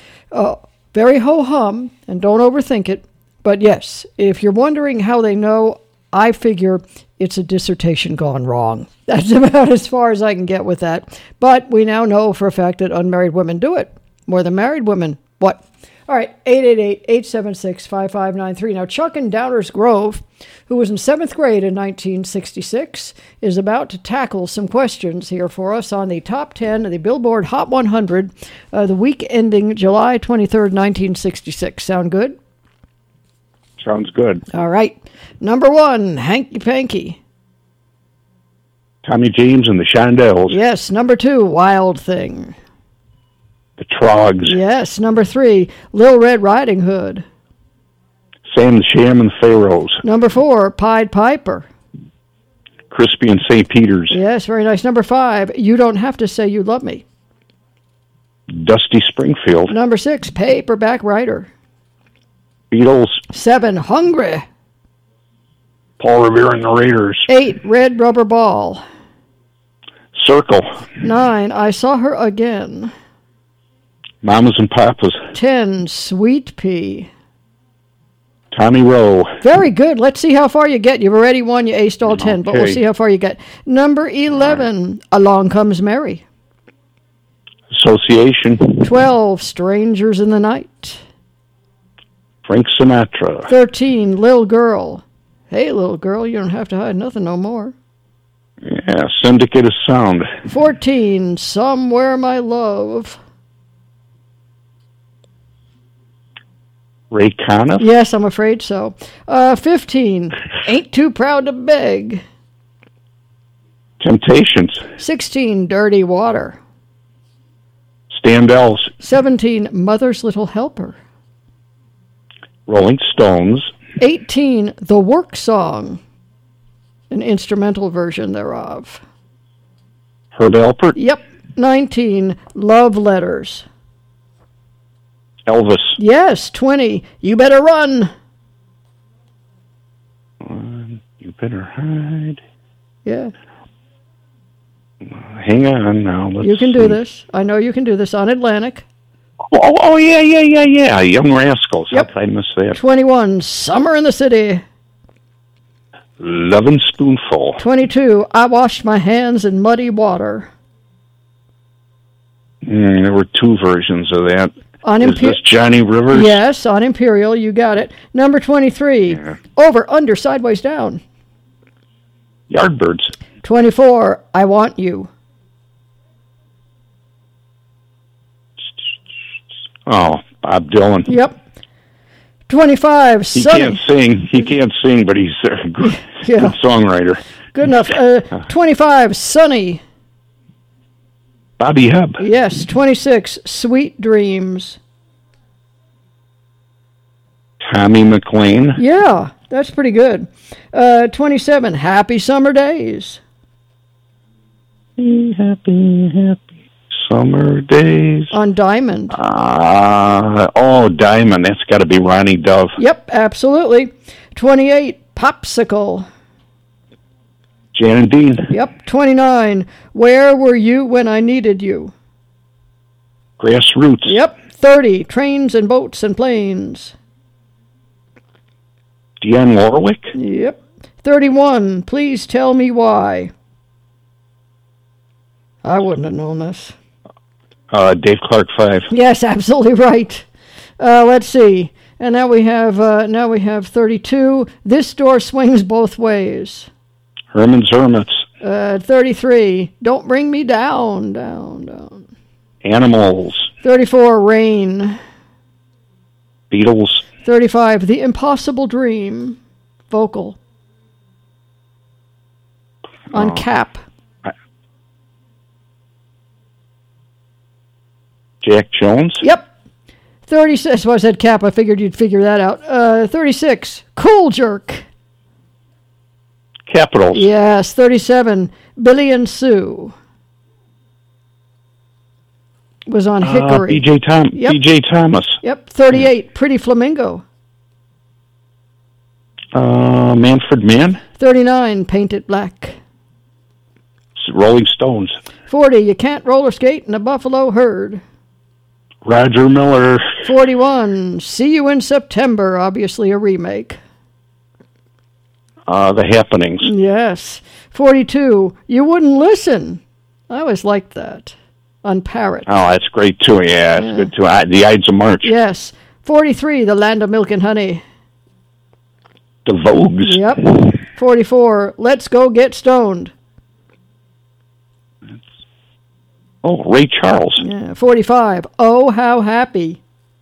very ho-hum, and don't overthink it. But yes, if you're wondering how they know, I figure it's a dissertation gone wrong. That's about as far as I can get with that. But we now know for a fact that unmarried women do it more than married women. What? All right, 888-876-5593. Now, Chuck in Downers Grove, who was in 7th grade in 1966, is about to tackle some questions here for us on the top 10 of the Billboard Hot 100, the week ending July 23rd, 1966. Sound good? Sounds good. All right. Number 1, Hanky Panky. Tommy James and the Shondells. Yes. Number 2, Wild Thing. The Trogs. Yes. Number 3, Little Red Riding Hood. Sam the Sham and the Pharaohs. Number 4, Pied Piper. Crispy and St. Peter's. Yes, very nice. Number 5, You Don't Have to Say You Love Me. Dusty Springfield. Number 6, Paperback Writer. Beatles. 7, Hungry. Paul Revere and the Raiders. 8, Red Rubber Ball. Circle. 9, I Saw Her Again. Mamas and Papas. 10, Sweet Pea. Tommy Rowe. Very good. Let's see how far you get. You've already won. You aced all 10, but we'll see how far you get. Number 11, Along Comes Mary. Association. 12, Strangers in the Night. Frank Sinatra. 13, Little Girl. Hey, little girl, you don't have to hide nothing no more. Yeah, Syndicate of Sound. 14, Somewhere My Love. Ray Conniff? Yes, I'm afraid so. 15, Ain't Too Proud to Beg. Temptations. 16, Dirty Water. Standells. 17, Mother's Little Helper. Rolling Stones. 18, The Work Song, an instrumental version thereof. Herb Alpert. Yep. 19, Love Letters. Elvis. Yes. 20, You Better Run. You Better Hide. Yeah. Hang on now. You can do this. I know you can do this. On Atlantic. Oh, yeah. Young Rascals. Yep. How could I miss that? 21, Summer in the City. Lovin' Spoonful. 22, I Washed My Hands in Muddy Water. There were two versions of that. Is this Johnny Rivers? Yes, on Imperial. You got it. Number 23, Over, Under, Sideways, Down. Yardbirds. 24, I Want You. Oh, Bob Dylan. Yep. 25, He Sunny. can't sing, but he's a good songwriter. Good enough. 25, Sunny. Bobby Hebb. Yes. 26, Sweet Dreams. Tommy McLean. Yeah, that's pretty good. 27, Happy Summer Days. Happy summer days. On Diamond. Diamond. That's got to be Ronnie Dove. Yep, absolutely. 28, Popsicle. Jan and Dean. Yep. 29, Where Were You When I Needed You? Grassroots. Yep. 30, Trains and Boats and Planes. Dionne Warwick. Yep. 31, Please Tell Me Why. I wouldn't have known this. Dave Clark 5. Yes, absolutely right. Let's see. And now we have 32. This door swings both ways. Herman's Hermits. 33. Don't bring me down, down, down. Animals. 34. Rain. Beatles. 35. The Impossible Dream. Vocal. On Cap. Jack Jones. Yep. 36. Well, I said Cap. I figured you'd figure that out. 36. Cool Jerk. Capitals. Yes. 37. Billy and Sue. Was on Hickory. B.J. Thomas. Yep. 38. Pretty Flamingo. Manfred Mann. 39. Paint It Black. Rolling Stones. 40. You Can't Roller Skate in a Buffalo Herd. Roger Miller. 41. See You in September. Obviously a remake. The Happenings. Yes. 42. You Wouldn't Listen. I always liked that. On Parrot. Oh, that's great too. Yeah, it's good too. The Ides of March. Yes. 43. The Land of Milk and Honey. The Vogues. Yep. 44. Let's Go Get Stoned. Oh, Ray Charles. Yeah. 45. Oh, How Happy.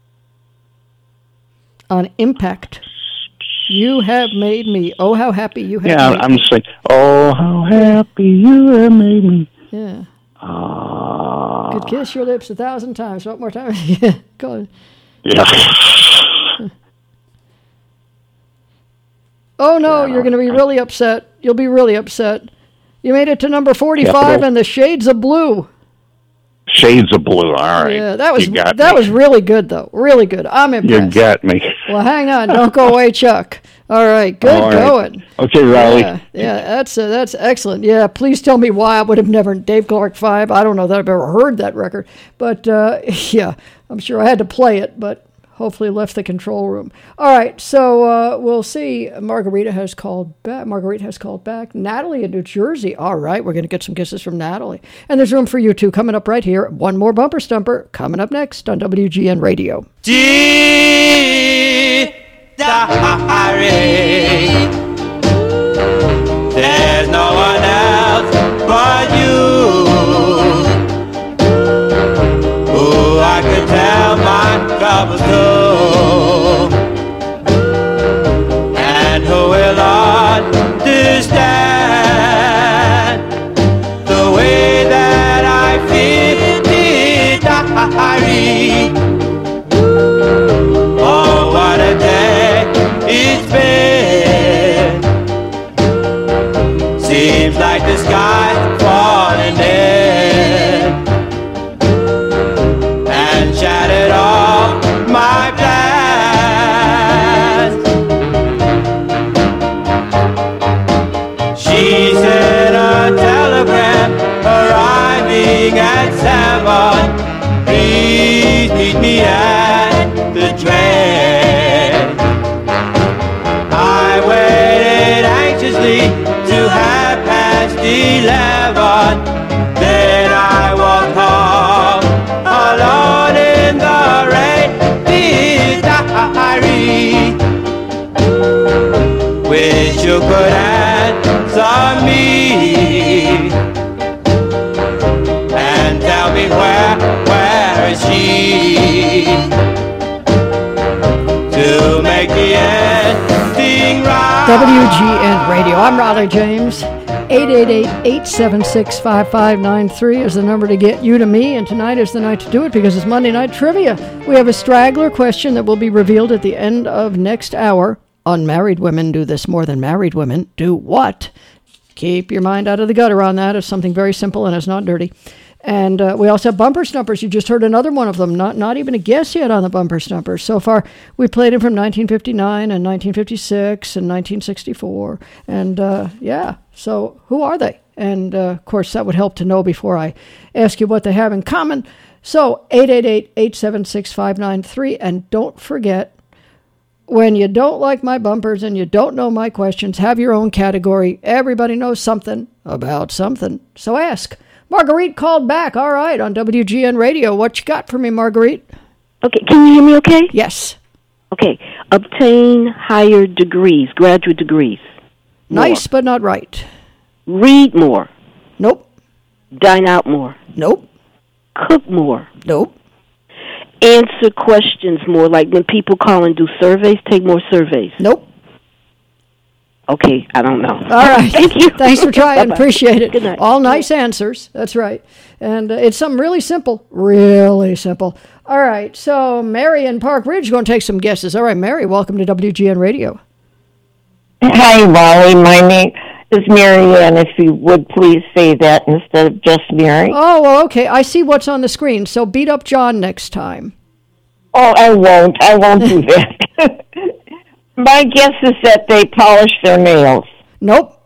On Impact. You Have Made Me. Oh, how happy you have made me. I'm saying, oh, how happy you have made me. Yeah. Could kiss your lips 1,000 times. What more time? Yeah. Go on. Yeah. Oh, no, you're going to be really upset. You'll be really upset. You made it to number 45 Capital. and the Shades of Blue. Shades of Blue. All right. Yeah, that was me. was really good, though. Really good. I'm impressed. You got me. Well, hang on. Don't go away, Chuck. All right. Good All right. going. Okay, Riley. Yeah, that's excellent. Yeah, please tell me why I would have never... Dave Clark 5. I don't know that I've ever heard that record. But, yeah, I'm sure I had to play it, but hopefully left the control room. All right, so we'll see. Marguerite has called back. Natalie in New Jersey. All right, we're going to get some kisses from Natalie. And there's room for you two coming up right here. One more bumper stumper coming up next on WGN Radio. There's no one else but you. Who I could tell my troubles to, and who will understand the way that I feel, dear diary. Oh, what a day it's been. Starting at 7, please meet me at the train. I waited anxiously to 11:30. Then I walked home alone in the rain. Dear diary, wish you could answer me and tell me where is she to make the ending right. WGN Radio. I'm Raleigh James. 888-876-5593 is the number to get you to me, and tonight is the night to do it because it's Monday Night Trivia. We have a straggler question that will be revealed at the end of next hour. Unmarried women do this more than married women. Do what? Keep your mind out of the gutter on that. It's something very simple and it's not dirty. And we also have bumper stumpers. You just heard another one of them. Not even a guess yet on the bumper stumpers. So far, we played them from 1959 and 1956 and 1964. And yeah, so who are they? And of course, that would help to know before I ask you what they have in common. So 888-876-593. And don't forget, when you don't like my bumpers and you don't know my questions, have your own category. Everybody knows something about something. So ask. Marguerite called back. All right, on WGN Radio. What you got for me, Marguerite? Okay, can you hear me okay? Yes. Okay, obtain higher degrees, graduate degrees. Nice, but not right. Read more. Nope. Dine out more. Nope. Cook more. Nope. Answer questions more, like when people call and do surveys, take more surveys. Nope. Okay, I don't know. All right. Thank you. Thanks for trying. Bye-bye. Appreciate it. Good night. All nice answers. That's right. And it's something really simple. Really simple. All right. So Mary in Park Ridge is going to take some guesses. All right, Mary, welcome to WGN Radio. Hi, Wally. My name is Mary Ann. If you would please say that instead of just Mary. Oh, well, okay. I see what's on the screen. So beat up John next time. Oh, I won't. I won't do that. My guess is that they polish their nails. Nope.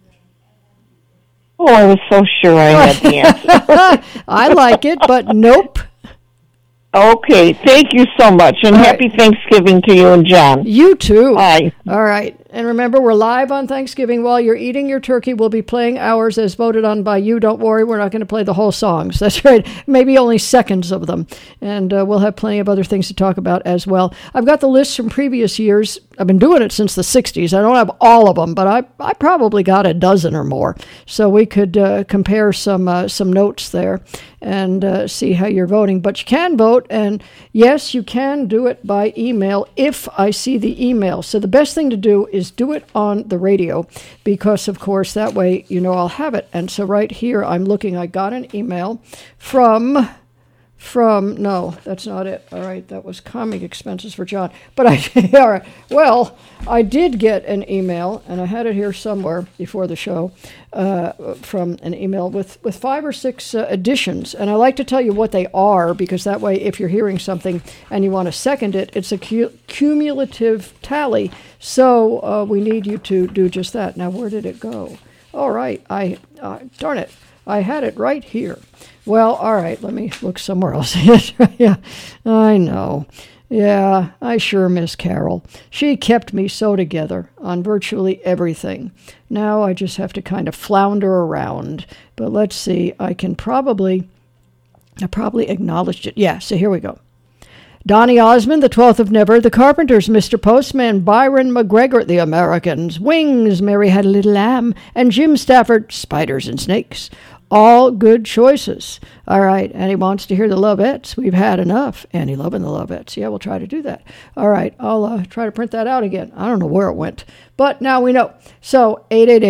Oh, I was so sure I had the answer. I like it, but nope. Okay, thank you so much, and happy Thanksgiving to you and John. You too. Bye. All right. And remember, we're live on Thanksgiving. While you're eating your turkey, we'll be playing ours as voted on by you. Don't worry, we're not going to play the whole songs. That's right. Maybe only seconds of them. And we'll have plenty of other things to talk about as well. I've got the lists from previous years. I've been doing it since the 60s. I don't have all of them, but I probably got a dozen or more. So we could compare some notes there and see how you're voting. But you can vote, and yes, you can do it by email if I see the email. So the best thing to do is do it on the radio because, of course, that way, you know, I'll have it. And so right here, I'm looking, I got an email from, no, that's not it. All right, that was comic expenses for John. But all right, well, I did get an email, and I had it here somewhere before the show, from an email with 5 or 6 additions. And I like to tell you what they are, because that way, if you're hearing something and you want to second it, it's a cumulative tally. So we need you to do just that. Now, where did it go? All right, darn it. I had it right here. Well, all right, let me look somewhere else. Yeah, I know. Yeah, I sure miss Carol. She kept me so together on virtually everything. Now I just have to kind of flounder around. But let's see, I probably acknowledged it. Yeah, so here we go. Donny Osmond, the 12th of Never, The Carpenters, Mr. Postman, Byron McGregor, The Americans, Wings, Mary Had a Little Lamb, and Jim Stafford, Spiders and Snakes. All good choices. All right, Annie wants to hear the Lovettes. We've had enough. Annie loving the Lovettes. Yeah, we'll try to do that. All right, I'll try to print that out again. I don't know where it went, but now we know. So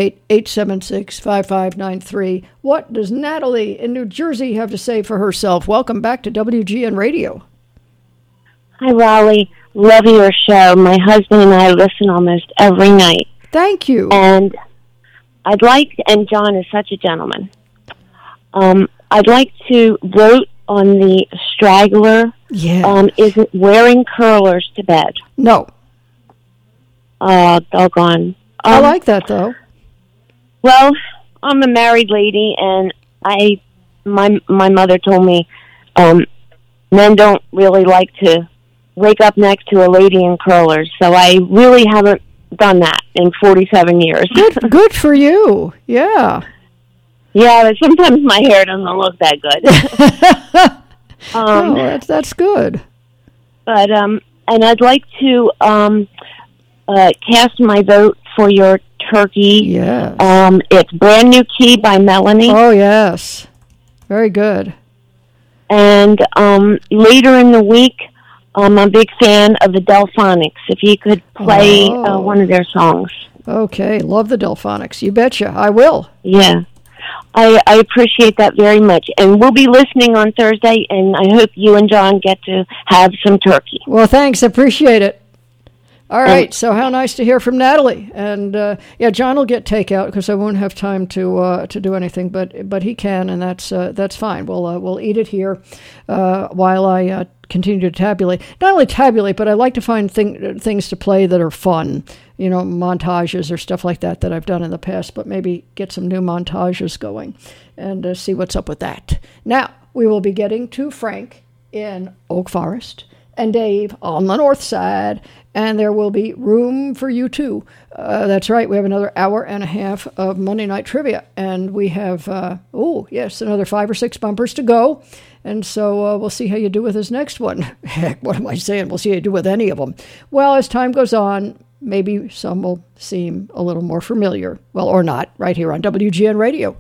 888-876-5593. What does Natalie in New Jersey have to say for herself? Welcome back to WGN Radio. Hi, Raleigh. Love your show. My husband and I listen almost every night. Thank you. And and John is such a gentleman. I'd like to vote on the straggler. Yeah. Is it wearing curlers to bed? No. Doggone. I like that, though. Well, I'm a married lady, and I my mother told me men don't really like to wake up next to a lady in curlers, so I really haven't done that in 47 years. Good for you. Yeah. Yeah, but sometimes my hair doesn't look that good. That's good. But and I'd like to cast my vote for your turkey. Yes. It's Brand New Key by Melanie. Oh, yes. Very good. And later in the week, I'm a big fan of the Delphonics. If you could play one of their songs. Okay, love the Delphonics. You betcha. I will. Yeah. I appreciate that very much. And we'll be listening on Thursday, and I hope you and John get to have some turkey. Well, thanks. Appreciate it. All right, so how nice to hear from Natalie. And, John will get takeout because I won't have time to do anything, but he can, and that's fine. We'll eat it here while I continue to tabulate. Not only tabulate, but I like to find things to play that are fun, montages or stuff like that I've done in the past, but maybe get some new montages going and see what's up with that. Now, we will be getting to Frank in Oak Forest and Dave on the north side, and there will be room for you too. That's right, we have another hour and a half of Monday Night Trivia, and we have, another 5 or 6 bumpers to go, and so we'll see how you do with this next one. Heck, what am I saying? We'll see how you do with any of them. Well, as time goes on, maybe some will seem a little more familiar, well, or not, right here on WGN Radio.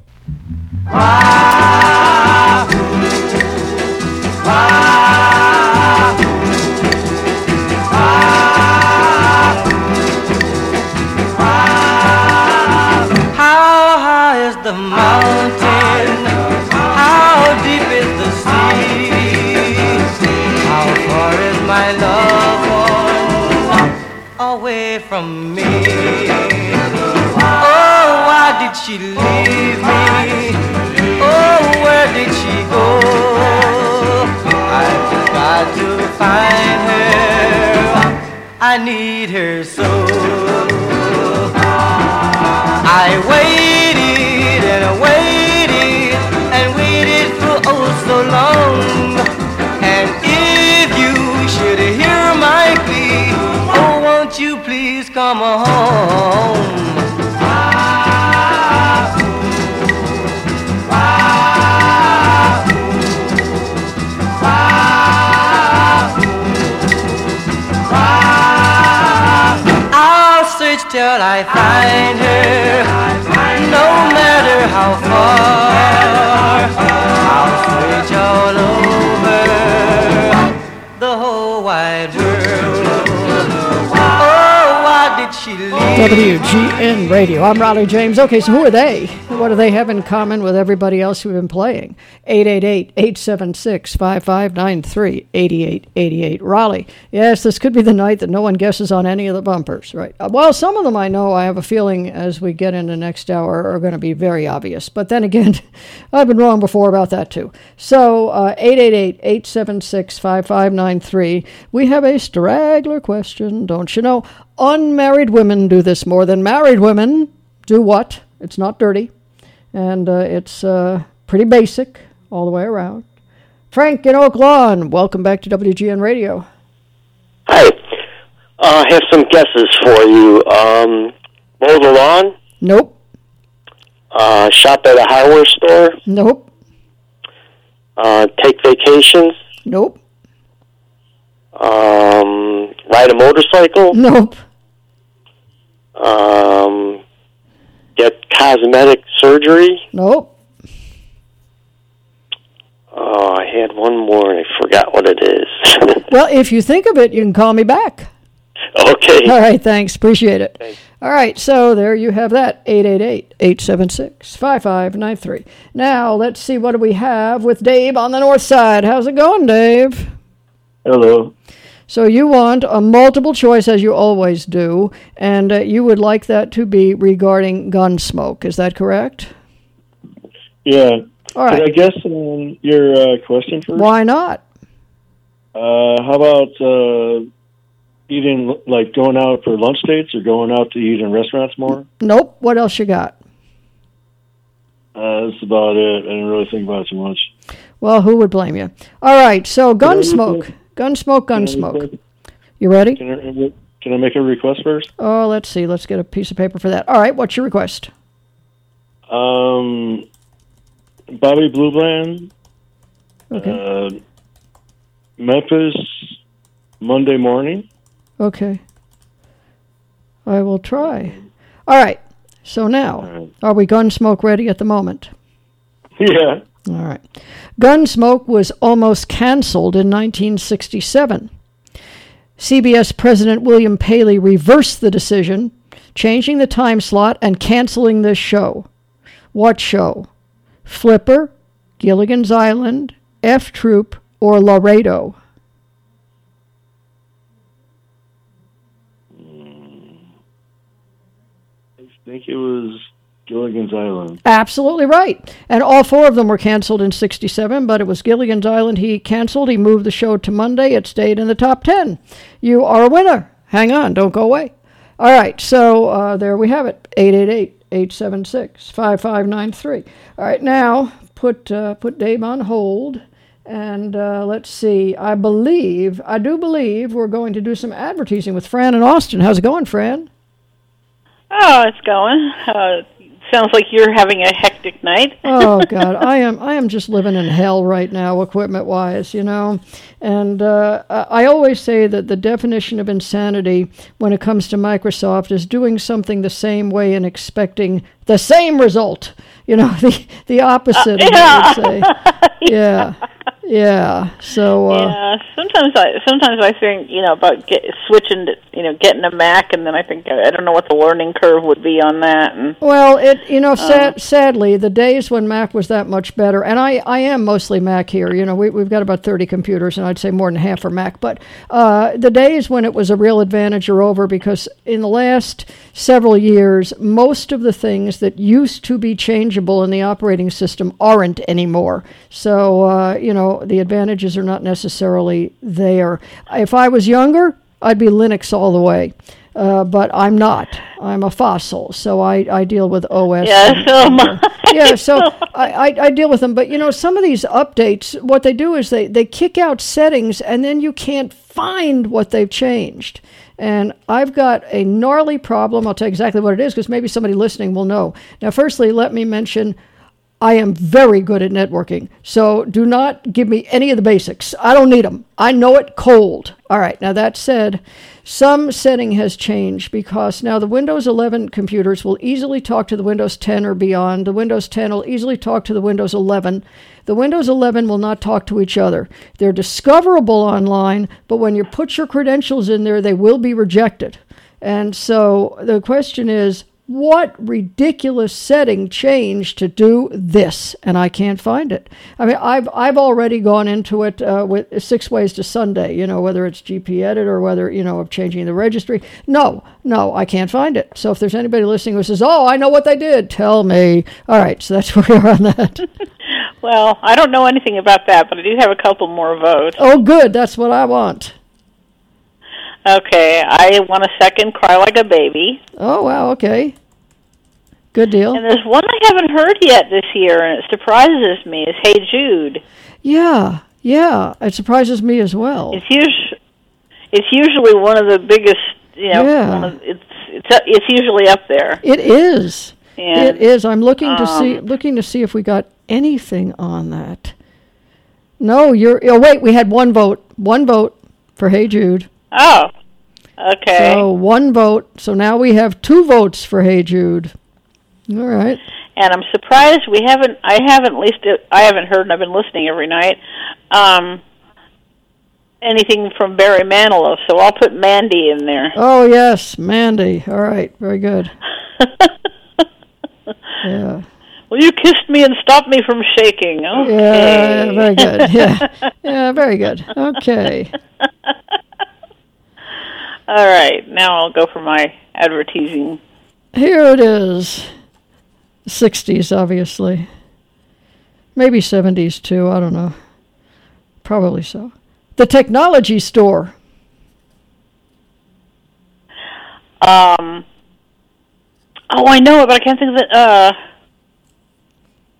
How high is the mountain? How deep is the sea? How far is my loved one away from me? Oh, why did she leave me? Oh, where did she go? I've got to find her. I need her so. I waited and waited and waited for oh so long. And if you should hear my plea, oh won't you please come home? I'll search till I find her, no matter how far. I'll search all over the whole wide world. Oh, why did she leave? WGN Radio. I'm Raleigh James. Okay, so who are they? What do they have in common with everybody else we've been playing? 888-876-5593, 8888 Raleigh. Yes, this could be the night that no one guesses on any of the bumpers, right? Well, some of them I know, I have a feeling as we get into next hour are going to be very obvious. But then again, I've been wrong before about that too. So 888-876-5593. We have a straggler question, don't you know? Unmarried women do this more than married women. Do what? It's not dirty. And it's pretty basic all the way around. Frank in Oak Lawn, welcome back to WGN Radio. Hi. I have some guesses for you. Mow the lawn? Nope. Shop at a hardware store? Nope. Take vacations? Nope. Ride a motorcycle? Nope. Get cosmetic surgery? Nope. Oh, I had one more and I forgot what it is. Well, if you think of it, you can call me back. Okay. All right, thanks. Appreciate it. Thanks. All right, so there you have that, 888-876-5593. Now, let's see, what do we have with Dave on the north side? How's it going, Dave? Hello. So you want a multiple choice, as you always do, and you would like that to be regarding Gunsmoke. Is that correct? Yeah. All right. Could I guess your question first? Why not? How about eating, like going out for lunch dates or going out to eat in restaurants more? Nope. What else you got? That's about it. I didn't really think about it too much. Well, who would blame you? All right, so Gunsmoke. Gunsmoke. You ready? Can I make a request first? Oh, let's see. Let's get a piece of paper for that. All right, what's your request? Bobby Blue Bland. Okay. Memphis, Monday morning. Okay. I will try. All right. So now, are we Gunsmoke ready at the moment? Yeah. All right. Gunsmoke was almost canceled in 1967. CBS President William Paley reversed the decision, changing the time slot and canceling this show. What show? Flipper, Gilligan's Island, F Troop, or Laredo? I think it was Gilligan's Island. Absolutely right. And all four of them were canceled in 67, but it was Gilligan's Island he canceled. He moved the show to Monday. It stayed in the top 10. You are a winner. Hang on. Don't go away. All right. So there we have it. 888-876-5593. All right. Now, put Dave on hold. And let's see. I do believe we're going to do some advertising with Fran in Austin. How's it going, Fran? Oh, it's going. Sounds like you're having a hectic night. Oh God, I am just living in hell right now, equipment-wise, you know. And I always say that the definition of insanity when it comes to Microsoft is doing something the same way and expecting the same result. You know, the opposite. I would say. Yeah. So. Yeah. Sometimes I think about switching to getting a Mac, and then I think I don't know what the learning curve would be on that. And, well, sadly, the days when Mac was that much better, and I am mostly Mac here. You know, we've got about 30 computers, and I'd say more than half are Mac. But the days when it was a real advantage are over, because in the last several years, most of the things that used to be changeable in the operating system aren't anymore. So, the advantages are not necessarily there. If I was younger, I'd be Linux all the way. But I'm not. I'm a fossil, so I deal with OS. Yeah, so am I. Yeah, so I deal with them. But, some of these updates, what they do is they kick out settings, and then you can't find what they've changed. And I've got a gnarly problem. I'll tell you exactly what it is, because maybe somebody listening will know. Now, firstly, let me mention I am very good at networking, so do not give me any of the basics. I don't need them. I know it cold. All right, now that said, some setting has changed, because now the Windows 11 computers will easily talk to the Windows 10 or beyond. The Windows 10 will easily talk to the Windows 11. The Windows 11 will not talk to each other. They're discoverable online, but when you put your credentials in there, they will be rejected. And so the question is, what ridiculous setting changed to do this? And I can't find it. I mean, I've already gone into it with 6 ways to Sunday, whether it's GP Edit or whether, of changing the registry. No, I can't find it. So if there's anybody listening who says, oh, I know what they did, tell me. All right, so that's where we are on that. Well, I don't know anything about that, but I do have a couple more votes. Oh, good. That's what I want. Okay, I want a second Cry Like a Baby. Oh, wow, okay. Good deal. And there's one I haven't heard yet this year, and it surprises me, is Hey Jude. Yeah, it surprises me as well. It's usually one of the biggest, it's usually up there. It is. And, it is. I'm looking to see if we got anything on that. No, wait, we had one vote for Hey Jude. Oh, okay. So 1 vote. So now we have 2 votes for Hey Jude. All right. And I'm surprised I haven't heard, and I've been listening every night, anything from Barry Manilow, so I'll put Mandy in there. Oh, yes, Mandy. All right, very good. Yeah. Well, you kissed me and stopped me from shaking. Okay. Yeah, very good. Yeah, very good. Okay. All right, now I'll go for my advertising. Here it is. 60s, obviously. Maybe 70s, too. I don't know. Probably so. The Technology Store. Oh, I know it, but I can't think of it.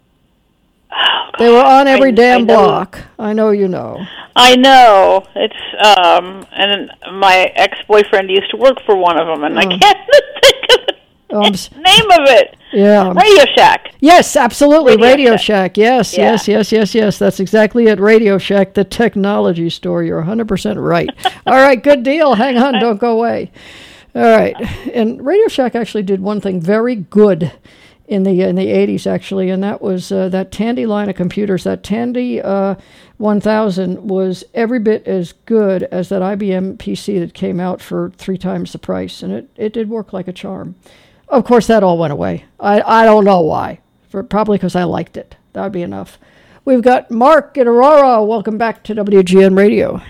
They were on every damn block. I know you know. I know. It's and my ex-boyfriend used to work for one of them, and I can't think of the name of it. Yeah. Radio Shack. Yes, absolutely. Radio Shack. Yes, yeah. yes. That's exactly it. Radio Shack, the technology store. You're 100% right. All right, good deal. Hang on, don't go away. All right. And Radio Shack actually did one thing very good in the 80s, actually, and that was that Tandy line of computers. That Tandy 1000 was every bit as good as that IBM PC that came out for 3 times the price, and it did work like a charm. Of course, that all went away. I don't know why. Probably because I liked it. That would be enough. We've got Mark in Aurora. Welcome back to WGN Radio.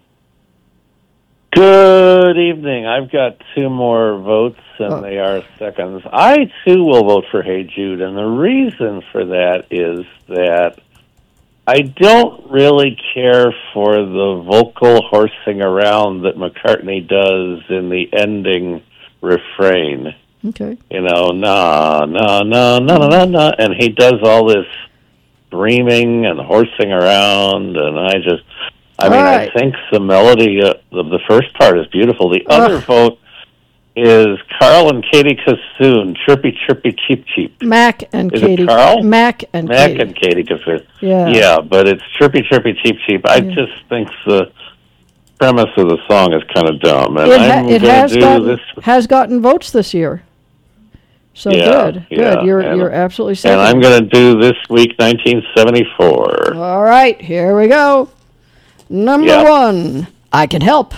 Good evening. I've got 2 more votes, and they are seconds. I, too, will vote for Hey Jude, and the reason for that is that I don't really care for the vocal horsing around that McCartney does in the ending refrain. Okay. You know, na, and he does all this screaming and horsing around, and I think the melody of the first part is beautiful. The other vote is Carl and Katie Kassoon, Chirpy Chirpy Cheep Cheep. Mac and is Katie. It Carl? Mac and Katie Kassoon. Yeah. Yeah, but it's Chirpy Chirpy Cheep Cheep. I just think the premise of the song is kind of dumb. And it has gotten votes this year. So good. You're absolutely safe. And I'm going to do this week 1974. All right, here we go. Number 1, I Can Help.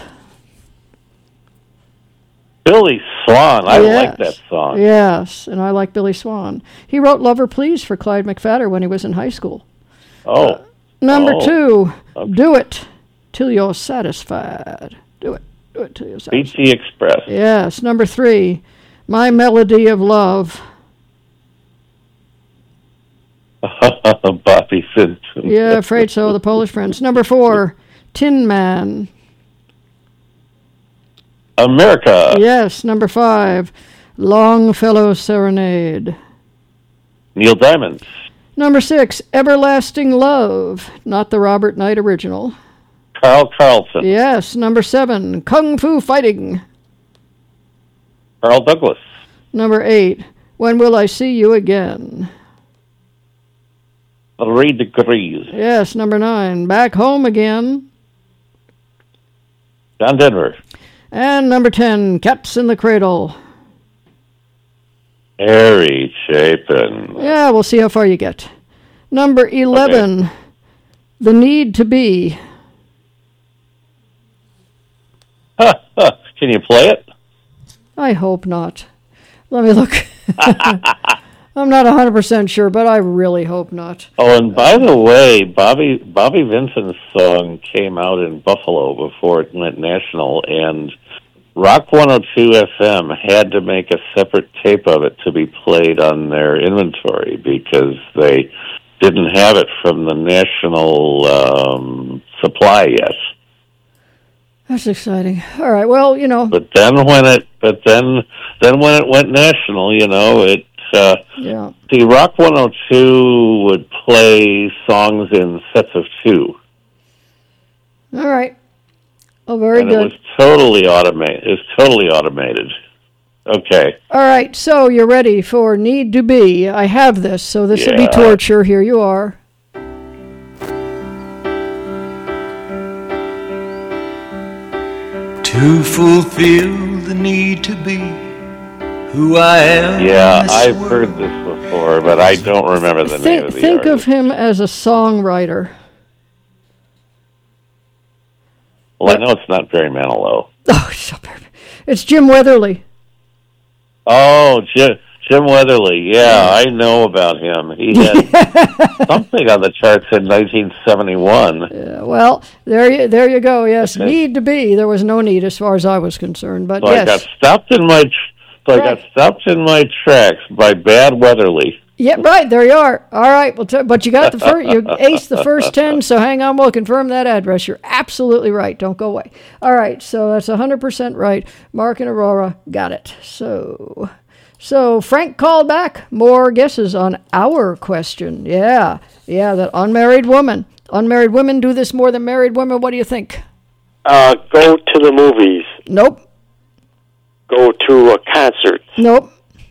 Billy Swan. I like that song. Yes, and I like Billy Swan. He wrote Lover Please for Clyde McPhatter when he was in high school. Number 2, Do It Till You're Satisfied. Do it till you're satisfied. BT Express. Yes. Number 3, My Melody of Love. Bobby Simpson. Yeah, afraid so. The Polish Friends. Number 4, Tin Man. America. Yes. Number 5, Longfellow Serenade. Neil Diamond. Number 6, Everlasting Love. Not the Robert Knight original. Carl Carlson. Yes. Number 7, Kung Fu Fighting. Carl Douglas. Number 8, When Will I See You Again? 3 Degrees. Yes. Number 9, Back Home Again. John Denver. And number 10, Cats in the Cradle. Harry Chapin. Yeah, we'll see how far you get. Number 11, The Need to Be. Can you play it? I hope not. Let me look. I'm not 100% sure, but I really hope not. Oh, and by the way, Bobby Vincent's song came out in Buffalo before it went national, and Rock 102 FM had to make a separate tape of it to be played on their inventory because they didn't have it from the national supply yet. That's exciting. All right, well, you know. But then when it went national, you know, it. See, Rock 102 would play songs in sets of 2. All right. Oh, very good. It was totally automated. Okay. All right, so you're ready for Need to Be. I have this, so this will be torture. Here you are. To fulfill the need to be who I am. Yeah, I've heard this before, but I don't remember the name of the Think artist. of him as a songwriter. Well, I know it's not Barry Manilow. Oh, it's Jim Weatherly. Oh, Jim Weatherly. Yeah, I know about him. He had something on the charts in 1971. Yeah, well, there you go. Yes, Need to Be. There was no need as far as I was concerned, but so yes. I got stopped in my tracks by Bad Weatherly. Yeah, right. There you are. All right. Well, but you got the first. You aced the first 10. So hang on. We'll confirm that address. You're absolutely right. Don't go away. All right. So that's 100% right. Mark and Aurora got it. So So Frank called back. More guesses on our question. Yeah, that unmarried woman. Unmarried women do this more than married women. What do you think? Go to the movies. Nope. Go to a concert. Nope.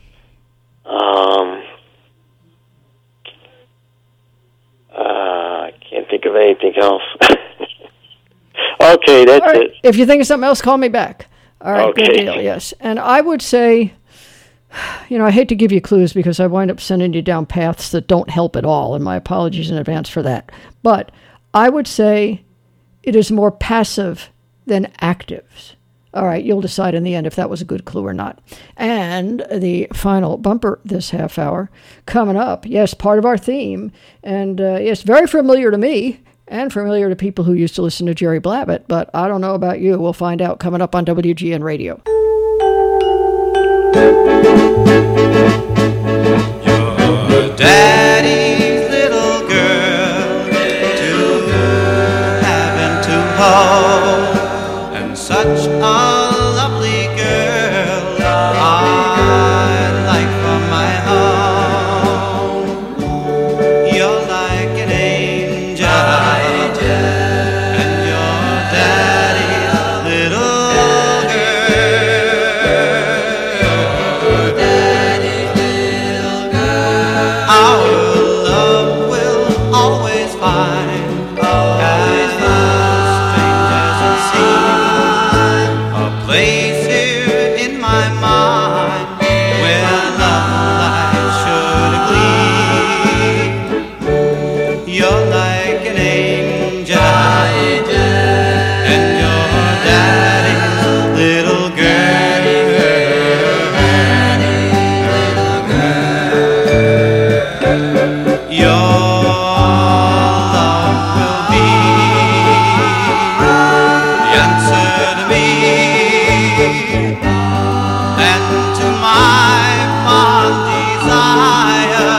I can't think of anything else. Okay, that's it. If you think of something else, call me back. All right, okay. Good deal, yes. And I would say, I hate to give you clues because I wind up sending you down paths that don't help at all, and my apologies in advance for that. But I would say it is more passive than active. All right, you'll decide in the end if that was a good clue or not. And the final bumper this half hour coming up. Yes, part of our theme. And yes, very familiar to me and familiar to people who used to listen to Jerry Blavat. But I don't know about you. We'll find out coming up on WGN Radio. Your daddy's little girl to have and to hold, and such a lovely girl I'd like for my home. You're like an angel, and your daddy's little girl. Our love will always find as strange as it seems, a place here in my mind where love light should gleam. You're like an angel, and your daddy's little girl. Your love will be the answer to me and to my fond desire.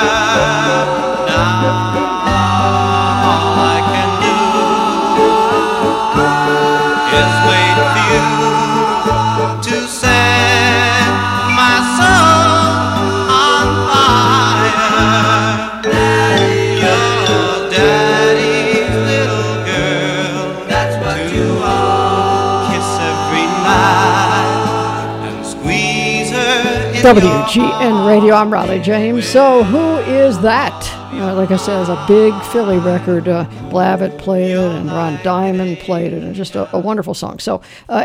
Now all I can do is wait for you to set my soul on fire. Your daddy's little girl, that's what you are. Kiss every night and squeeze her in WGN Radio, I'm Raleigh James. So who is that? Like I said, it's a big Philly record. Blavat played it and Ron Diamond played it, and just a wonderful song. So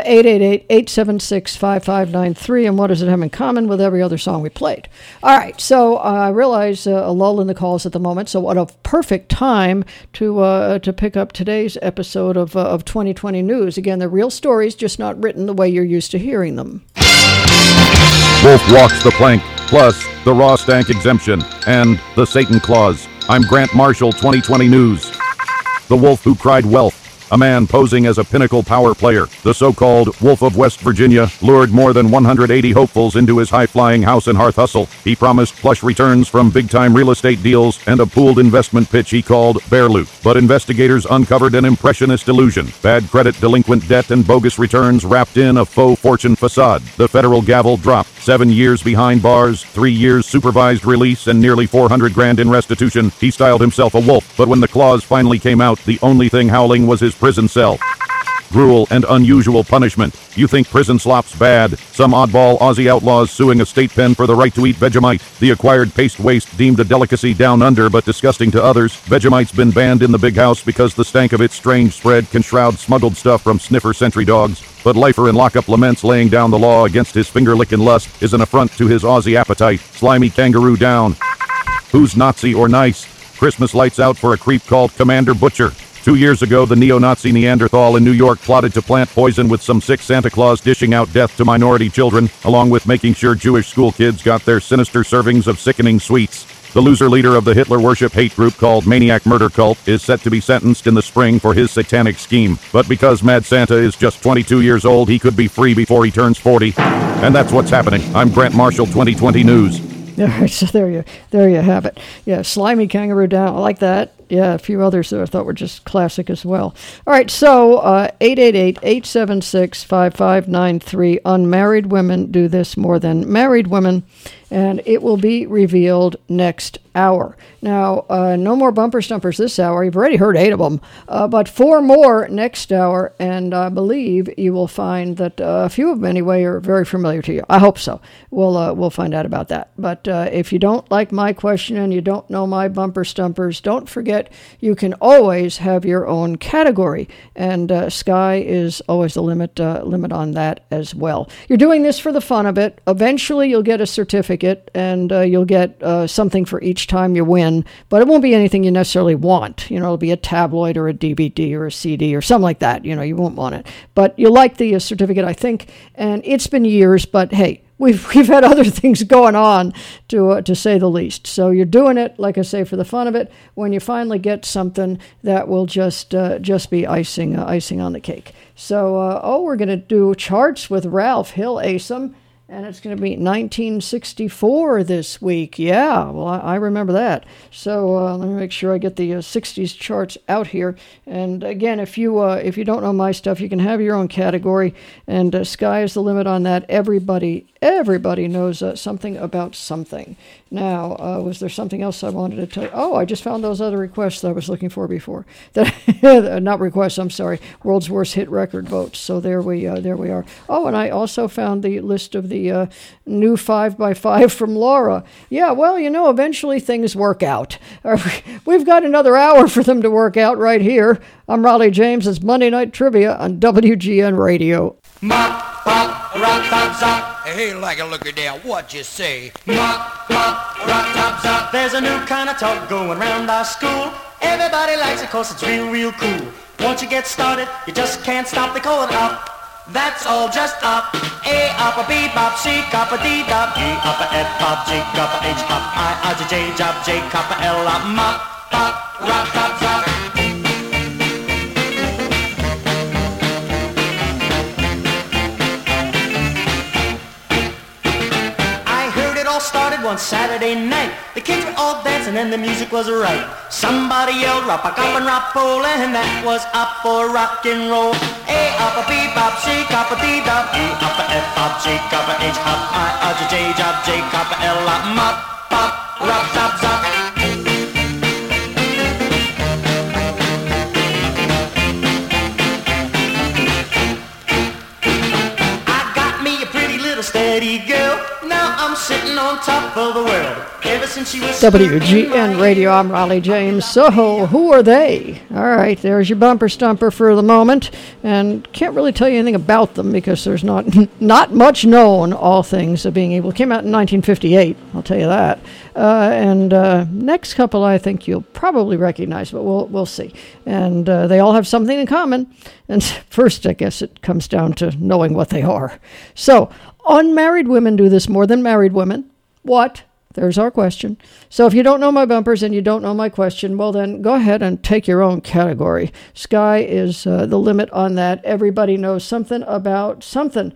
888-876-5593, and what does it have in common with every other song we played? All right, so I realize a lull in the calls at the moment, so what a perfect time to pick up today's episode of 2020 News. Again, the real stories, just not written the way you're used to hearing them. Wolf walks the plank, plus the raw stank exemption, and the Satan Clause. I'm Grant Marshall, 2020 News. The wolf who cried wealth. A man posing as a pinnacle power player, the so-called Wolf of West Virginia, lured more than 180 hopefuls into his high-flying house and hearth hustle. He promised plush returns from big-time real estate deals and a pooled investment pitch he called Bear Loot. But investigators uncovered an impressionist illusion: bad credit, delinquent debt, and bogus returns wrapped in a faux fortune facade. The federal gavel dropped. 7 years behind bars, 3 years supervised release, and nearly $400,000 in restitution. He styled himself a wolf, but when the clause finally came out, the only thing howling was his prison cell. Gruel and unusual punishment. You think prison slop's bad? Some oddball Aussie outlaws suing a state pen for the right to eat Vegemite. The acquired paste waste deemed a delicacy down under but disgusting to others. Vegemite's been banned in the big house because the stank of its strange spread can shroud smuggled stuff from sniffer sentry dogs. But lifer in lockup laments laying down the law against his finger-licking lust is an affront to his Aussie appetite. Slimy kangaroo down. Who's Nazi or nice? Christmas lights out for a creep called Commander Butcher. 2 years ago, the neo-Nazi Neanderthal in New York plotted to plant poison with some sick Santa Claus dishing out death to minority children, along with making sure Jewish school kids got their sinister servings of sickening sweets. The loser leader of the Hitler worship hate group called Maniac Murder Cult is set to be sentenced in the spring for his satanic scheme. But because Mad Santa is just 22 years old, he could be free before he turns 40. And that's what's happening. I'm Grant Marshall, 2020 News. All right, so there you have it. Yeah, slimy kangaroo down. I like that. Yeah, a few others that I thought were just classic as well. All right, so 888-876-5593. Unmarried women do this more than married women, and it will be revealed next hour. Now, no more bumper stumpers this hour. You've already heard 8 of them, but 4 more next hour, and I believe you will find that a few of them, anyway, are very familiar to you. I hope so. We'll find out about that. But if you don't like my question and you don't know my bumper stumpers, don't forget you can always have your own category, and sky is always the limit on that as well. You're doing this for the fun of it. Eventually, you'll get a certificate, and you'll get something for each time you win, but it won't be anything you necessarily want. It'll be a tabloid or a DVD or a CD or something like that. You won't want it, but you'll like the certificate, I think. And it's been years, but hey, we've had other things going on, to say the least. So you're doing it, like I say, for the fun of it. When you finally get something, that will just be icing on the cake. So we're going to do charts with Ralph. He'll ace them. And it's going to be 1964 this week. Yeah, well, I remember that. So let me make sure I get the 60s charts out here. And again, if you don't know my stuff, you can have your own category. And sky is the limit on that. Everybody knows something about something. Now, was there something else I wanted to tell you? Oh, I just found those other requests that I was looking for before. Not requests, I'm sorry. World's Worst Hit Record votes. So there we are. Oh, and I also found the list of the new 5x5 from Laura. Yeah, well, eventually things work out. We've got another hour for them to work out right here. I'm Raleigh James. It's Monday Night Trivia on WGN Radio. Hey, like a looker there, what you say? There's a new kind of talk going around our school. Everybody likes it 'cause it's real, real cool. Once you get started, you just can't stop. They call it up. That's all just up. A up, a B bop, C up, a D dop, E up, a F pop, G up, a H up, I J J job, J up, a L up, mop, pop, rock, top, top. Started one Saturday night. The kids were all dancing and the music was right. Somebody yelled rap a cop and rap roll, and that was up for rock and roll. A up, a B bop, C up, a D dop, E up, a F up, J up, a H up, I J J job, J up, a L up, mop, pop, rock, top, zop. Steady girl, now I'm sitting on top of the world. Ever since she was WGN Radio, I'm Raleigh James. So, who are they? All right, there's your bumper stumper for the moment, and can't really tell you anything about them because there's not much known. All things being equal, it came out in 1958. I'll tell you that. And next couple, I think you'll probably recognize, but we'll see. And they all have something in common. And first, I guess it comes down to knowing what they are. So, unmarried women do this more than married women. What? There's our question. So if you don't know my bumpers and you don't know my question, well then go ahead and take your own category. Sky is the limit on that. Everybody knows something about something.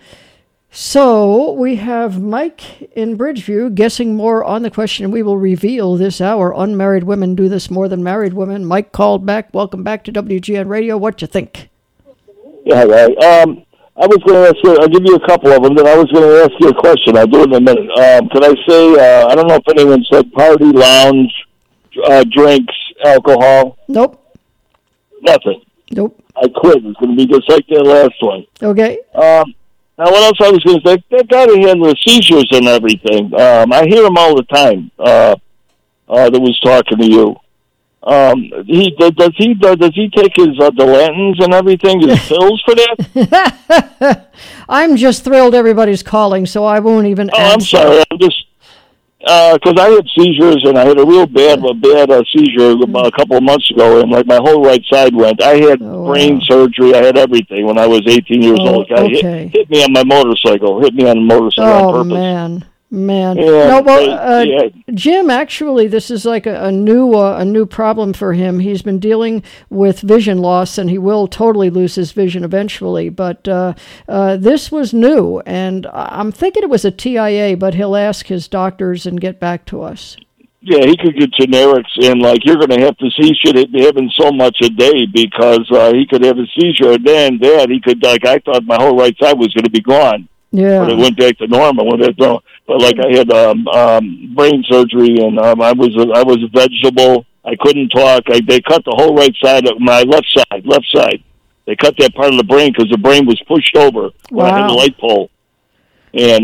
So we have Mike in Bridgeview guessing more on the question we will reveal this hour. Unmarried women do this more than married women. Mike called back. Welcome back to WGN Radio. What you think? Yeah, right. I was going to ask you, I'll give you a couple of them, then I was going to ask you a question. I'll do it in a minute. Can I say, I don't know if anyone said party, lounge, drinks, alcohol? Nope. Nothing? Nope. I quit. It's going to be just like that last one. Okay. Now, what else I was going to say? That guy that had the seizures and everything, I hear him all the time that was talking to you. Does he take his Delantins and everything, his pills for that? I'm just thrilled everybody's calling, so I won't even answer. I'm sorry. I'm just because I had seizures and I had a real bad seizure about a couple of months ago, and like my whole right side went. I had brain surgery. I had everything when I was 18 years old. Hit me on my motorcycle. Hit me on the motorcycle on purpose. Man. Yeah, no, well, Jim, actually, this is like a new problem for him. He's been dealing with vision loss, and he will totally lose his vision eventually. But this was new, and I'm thinking it was a TIA, but he'll ask his doctors and get back to us. Yeah, he could get generics, and like you're going to have to see, he should be having so much a day because he could have a seizure. And then that he could, like, I thought my whole right side was going to be gone. Yeah, but it went back to normal. But like I had brain surgery, and I was a vegetable. I couldn't talk. They cut the whole right side of my left side. They cut that part of the brain because the brain was pushed over when I had the light pole. And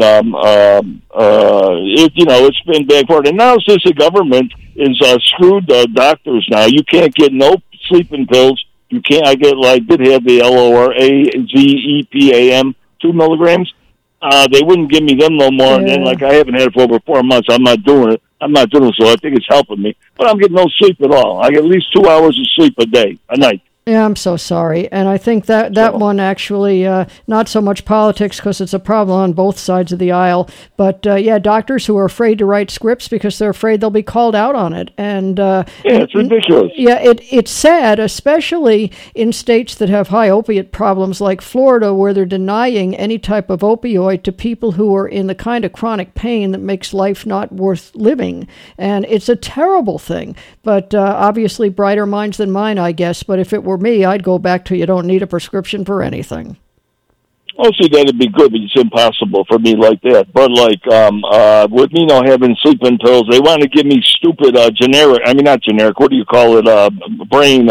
it's been backward. And now since the government is screwed doctors now, you can't get no sleeping pills. You can't. I did have the Lorazepam 2 milligrams. They wouldn't give me them no more. And then I haven't had it for over 4 months. I'm not doing it. So I think it's helping me. But I'm getting no sleep at all. I get at least 2 hours of sleep a night. Yeah, I'm so sorry. And I think that one actually, not so much politics because it's a problem on both sides of the aisle, but doctors who are afraid to write scripts because they're afraid they'll be called out on it. And it's ridiculous. Yeah, it's sad, especially in states that have high opiate problems like Florida, where they're denying any type of opioid to people who are in the kind of chronic pain that makes life not worth living. And it's a terrible thing. But obviously brighter minds than mine, I guess. But if it were me, I'd go back to you don't need a prescription for anything. Also, that'd be good, but it's impossible for me like that. But with me now having sleeping pills, they want to give me stupid generic. I mean, not generic. What do you call it? Brain.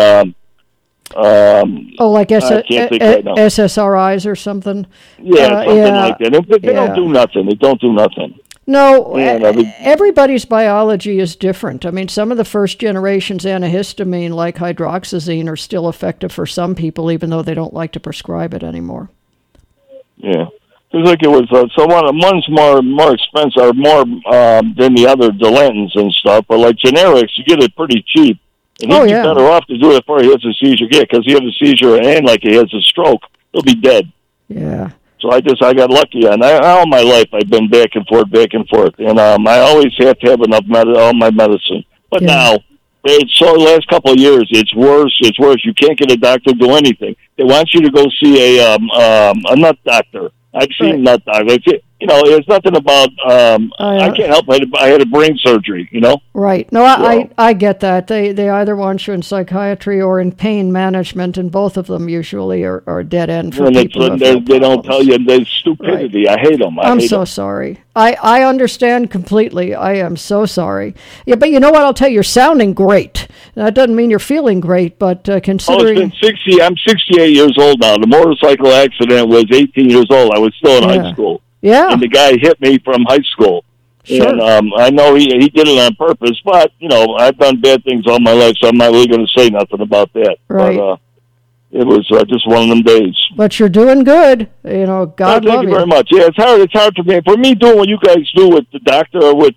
Like SSRIs or something. Yeah, something like that. They don't do nothing. They don't do nothing. No, everybody's biology is different. I mean, some of the first generation's antihistamine, like hydroxyzine, are still effective for some people, even though they don't like to prescribe it anymore. Yeah. It's like it was, one's more expensive, or more than the other, Delantons and stuff, but like generics, you get it pretty cheap. And he'd be better off to do it before he has a seizure. Yeah, because he has a seizure and like he has a stroke, he'll be dead. Yeah. So I got lucky, and all my life I've been back and forth, and I always have to have enough all my medicine. But now, the last couple of years, it's worse. You can't get a doctor to do anything. They want you to go see a nut doctor. I've seen nut doctors. It's nothing about. I can't help it. I had a brain surgery. Right. No, I get that. They either want you in psychiatry or in pain management, and both of them usually are dead end for people. They don't tell you. There's stupidity. Right. I hate them. I'm so sorry. I understand completely. I am so sorry. Yeah, but you know what? I'll tell you, you're sounding great. That doesn't mean you're feeling great, but considering... it's been 60. I'm 68 years old now. The motorcycle accident was 18 years old. I was still in high school. Yeah. And the guy hit me from high school. Sure. And I know he did it on purpose, but, I've done bad things all my life, so I'm not really going to say nothing about that. Right. But it was just one of them days. But you're doing good. God love you. Thank you very much. Yeah, it's hard for me. For me, doing what you guys do with the doctor, with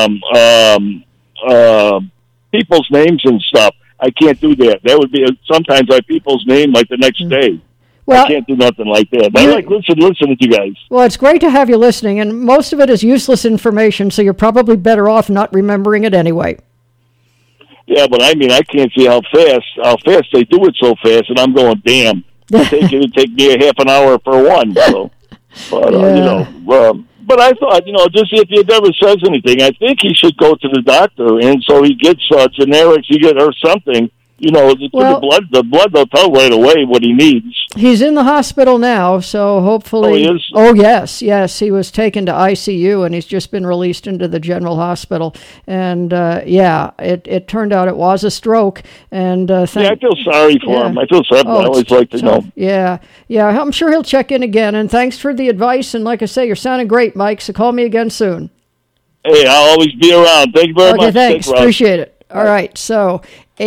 people's names and stuff, I can't do that. That would be sometimes I people's name like the next day. Well, I can't do nothing like that. But I like listening to you guys. Well, it's great to have you listening, and most of it is useless information, so you're probably better off not remembering it anyway. Yeah, but I mean, I can't see how fast they do it so fast, and I'm going, damn. It'd take me a half an hour for one. So, but but I thought, just if he ever says anything, I think he should go to the doctor, and so he gets generics, or something. The blood they'll tell right away what he needs. He's in the hospital now, so hopefully... Oh, he is? Oh, yes. He was taken to ICU, and he's just been released into the general hospital. And, it turned out it was a stroke. And I feel sorry for him. I feel sorry, but I always like to know. Yeah, I'm sure he'll check in again. And thanks for the advice. And like I say, you're sounding great, Mike, so call me again soon. Hey, I'll always be around. Thank you very much. Okay, thanks. Appreciate it. All right, so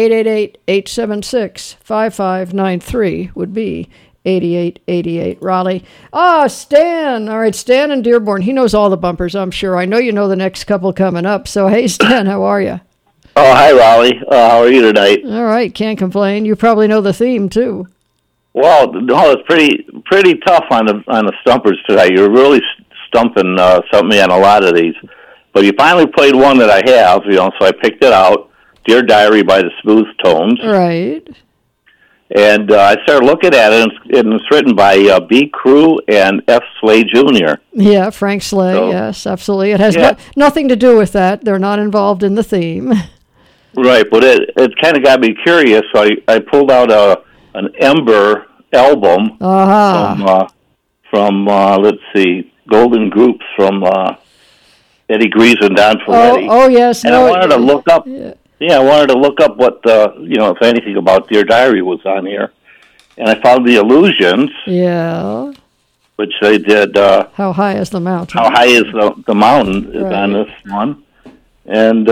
888-876-5593 would be 8888 Raleigh. Stan. All right, Stan in Dearborn. He knows all the bumpers, I'm sure. I know you know the next couple coming up. So, hey, Stan, how are you? Oh, hi, Raleigh. How are you tonight? All right, can't complain. You probably know the theme, too. Well, no, it's pretty tough on the stumpers tonight. You're really stumping me on a lot of these. But you finally played one that I have, so I picked it out. Dear Diary by the Smooth Tones. Right. And I started looking at it, and it's written by B. Crew and F. Slay Jr. Yeah, Frank Slay, so, yes, absolutely. It has nothing to do with that. They're not involved in the theme. Right, but it kind of got me curious, so I pulled out an Ember album from let's see, Golden Groups from Eddie Greaves and Don Ferretti. Oh yes. And I wanted to look up... Yeah, I wanted to look up what, if anything about Dear Diary was on here. And I found the Illusions. Yeah. Which they did. How High is the Mountain? How High is the Mountain is on this one. And,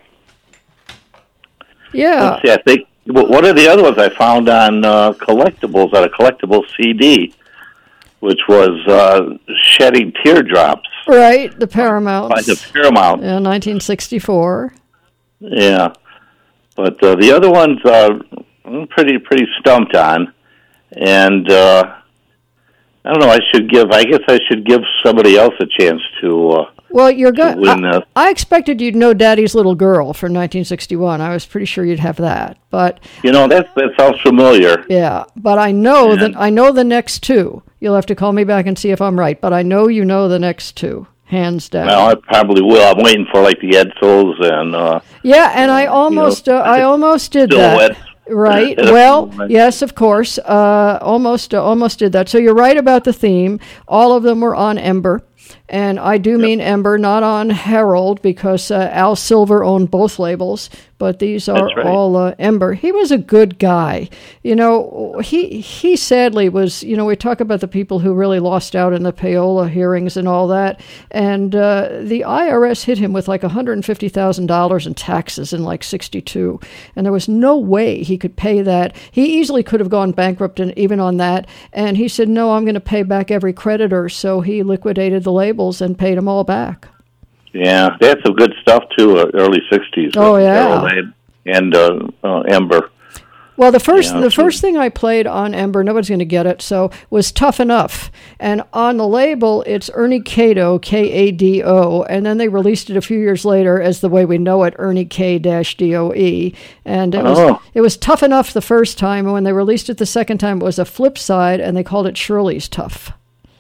yeah. Let's see, I think, what are the other ones I found on collectibles, on a collectible CD, which was Shedding Teardrops. Right, the Paramount. By the Paramount. Yeah, 1964. Yeah, but the other ones I'm pretty stumped on, and I don't know. I guess I should give somebody else a chance to. Well, you're good. I expected you'd know Daddy's Little Girl from 1961. I was pretty sure you'd have that, but that sounds familiar. Yeah, but I know the next two. You'll have to call me back and see if I'm right, but I know you know the next two. Hands down. Well, I probably will. I'm waiting for like the Edsels and. Yeah, and I almost did that. Right. Well, yes, of course. Almost did that. So you're right about the theme. All of them were on Ember. And I do mean Ember, not on Herald, because Al Silver owned both labels, but these are all Ember. He was a good guy. He sadly was, we talk about the people who really lost out in the payola hearings and all that, and the IRS hit him with like $150,000 in taxes in like 62, and there was no way he could pay that. He easily could have gone bankrupt even on that, and he said, no, I'm going to pay back every creditor, so he liquidated the labels and paid them all back. Yeah, they had some good stuff too. Early '60s. Oh yeah, and Ember. Well, the first thing I played on Ember, nobody's going to get it, so was Tough Enough, and on the label it's Ernie Kado, K-A-D-O, and then they released it a few years later as The Way We Know It, Ernie K-D-O-E, and it was Tough Enough the first time, and when they released it the second time, it was a flip side, and they called it Shirley's Tough.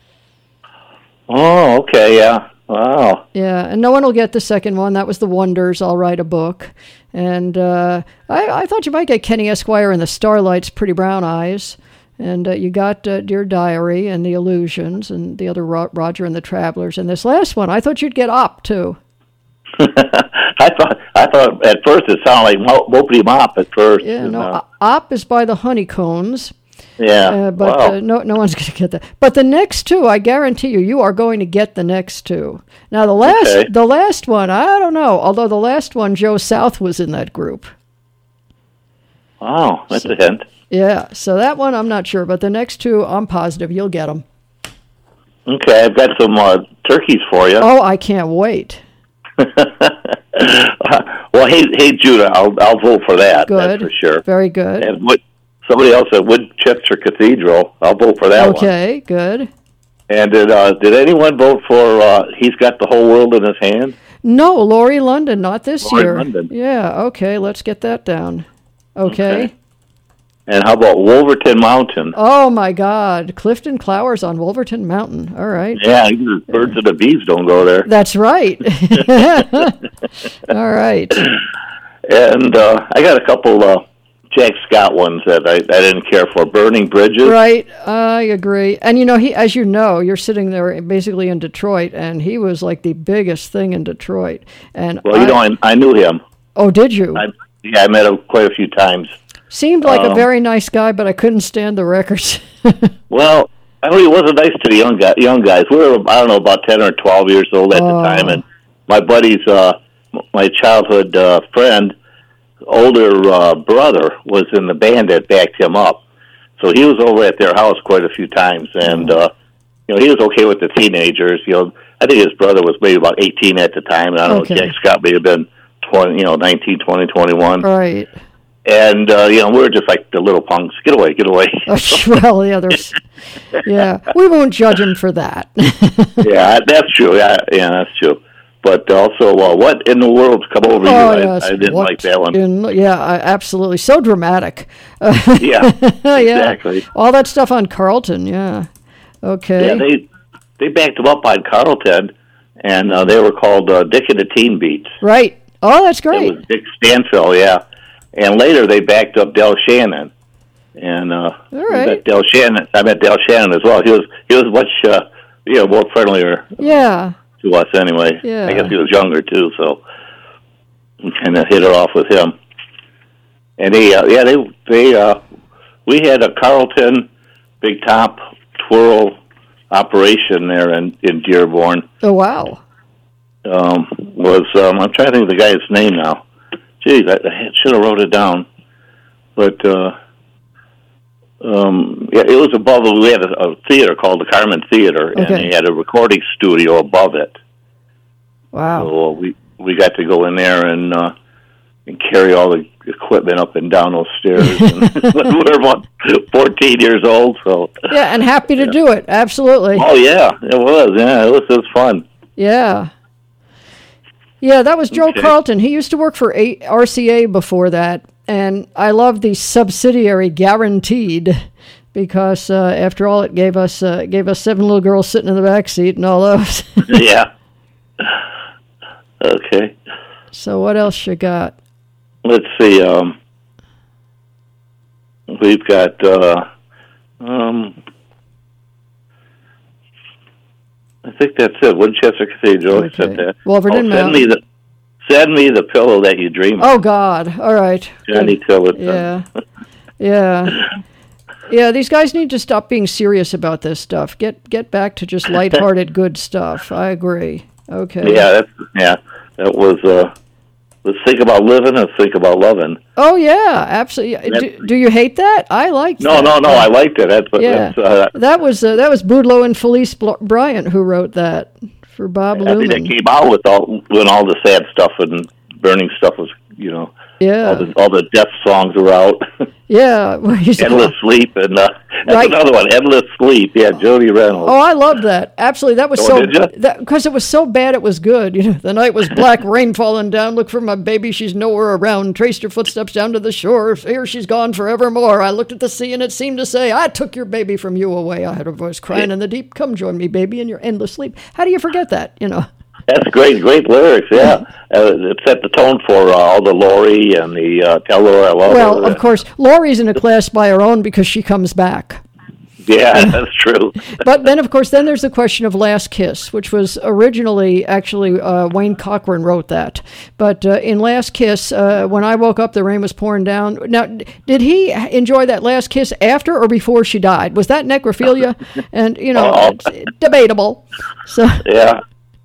Oh, okay, yeah. Wow. Yeah, and no one will get the second one. That was The Wonders, I'll Write a Book. And I thought you might get Kenny Esquire and the Starlight's Pretty Brown Eyes. And you got Dear Diary and The Illusions and the other Roger and the Travelers. And this last one, I thought you'd get Op, too. I thought at first it sounded like Mopey Mop at first. Yeah, no, Op is by the Honeycombs. Yeah, but no one's going to get that. But the next two, I guarantee you are going to get the next two. Now the last one, I don't know. Although the last one, Joe South was in that group. Oh, that's a hint. Yeah, so that one I'm not sure, but the next two, I'm positive you'll get them. Okay, I've got some turkeys for you. Oh, I can't wait. Well, hey, Judah, I'll vote for that. Good, that's for sure. Very good. And somebody else at Woodchester Cathedral, I'll vote for that one. Okay, good. And did anyone vote for He's Got the Whole World in His Hand? No, Laurie London, not this year. London. Yeah, okay, let's get that down. Okay. And how about Wolverton Mountain? Oh, my God. Clifton Clowers on Wolverton Mountain. All right. Yeah, birds and the bees don't go there. That's right. All right. And I got a couple Jack Scott ones that I didn't care for. Burning Bridges. Right, I agree. And he, as you know, you're sitting there basically in Detroit, and he was like the biggest thing in Detroit. And I knew him. Oh, did you? I met him quite a few times. Seemed like a very nice guy, but I couldn't stand the records. Well, I know he wasn't nice to the young guys. We were, I don't know, about 10 or 12 years old at the time, and my buddy's, my childhood friend, older brother was in the band that backed him up. So he was over at their house quite a few times, and he was okay with the teenagers. I think his brother was maybe about 18 at the time, and I don't know, Jack Scott may have been 19, 20, 21. Right. And we were just like the little punks. Get away. Well, yeah, we won't judge him for that. Yeah, that's true. Yeah, that's true. But also, What in the World's Come Over You? Yes. I didn't like that one. Absolutely. So dramatic. Yeah, exactly. All that stuff on Carlton, yeah. Okay. Yeah, they backed them up on Carlton, and they were called Dick and the Teen Beats. Right. Oh, that's great. It was Dick Stanfill, yeah. And later they backed up Del Shannon. And all right. I met Del Shannon as well. He was much more friendlier. Yeah. To us anyway. Yeah. I guess he was younger too, so we kind of hit it off with him. And we had a Carlton Big Top Twirl operation there in Dearborn. Oh wow. I'm trying to think of the guy's name now. Geez, I should have wrote it down. But it was above. We had a theater called the Carmen Theater, and they had a recording studio above it. Wow! So we got to go in there and carry all the equipment up and down those stairs. And we were about 14 years old, so yeah, and happy to do it. Absolutely. Oh yeah, it was. Yeah, it was fun. Yeah. Yeah, that was Joe Carlton. He used to work for RCA before that, and I love the subsidiary Guaranteed because, after all, it gave us 7 little girls sitting in the back seat and all those. Yeah. Okay. So what else you got? Let's see. We've got. I think that's it. Winchester Cathedral. Said that. Wolverton Mountain. Send me the pillow that you dream of. Oh God! All right. Johnny Tillotson. Yeah. Yeah. Yeah. These guys need to stop being serious about this stuff. Get back to just lighthearted, good stuff. I agree. Okay. Yeah. That was. Let's think about living and think about loving. Oh yeah, absolutely. Do you hate that? I liked that. No. I liked it. That was Boudleaux and Felice Bryant who wrote that for Bob Luman. I think that came out when all the sad stuff and burning stuff was, Yeah. All the death songs were out. Yeah. Endless Sleep, and that's another one, Endless Sleep. Yeah, Jody Reynolds. Oh, I loved that. Absolutely. That was because it was so bad it was good. The night was black, rain falling down. Look for my baby, she's nowhere around. Traced her footsteps down to the shore. Here she's gone forevermore. I looked at the sea and it seemed to say, I took your baby from you away. I heard a voice crying in the deep. Come join me, baby, in your endless sleep. How do you forget that, That's great lyrics, yeah. It set the tone for all the Lori and the Tell Her I Love Her. Well, of course, Lori's in a class by her own because she comes back. Yeah, that's true. But then, of course, there's the question of Last Kiss, which was originally, actually, Wayne Cochran wrote that. But in Last Kiss, when I woke up, the rain was pouring down. Now, did he enjoy that last kiss after or before she died? Was that necrophilia? And, it's debatable. So yeah.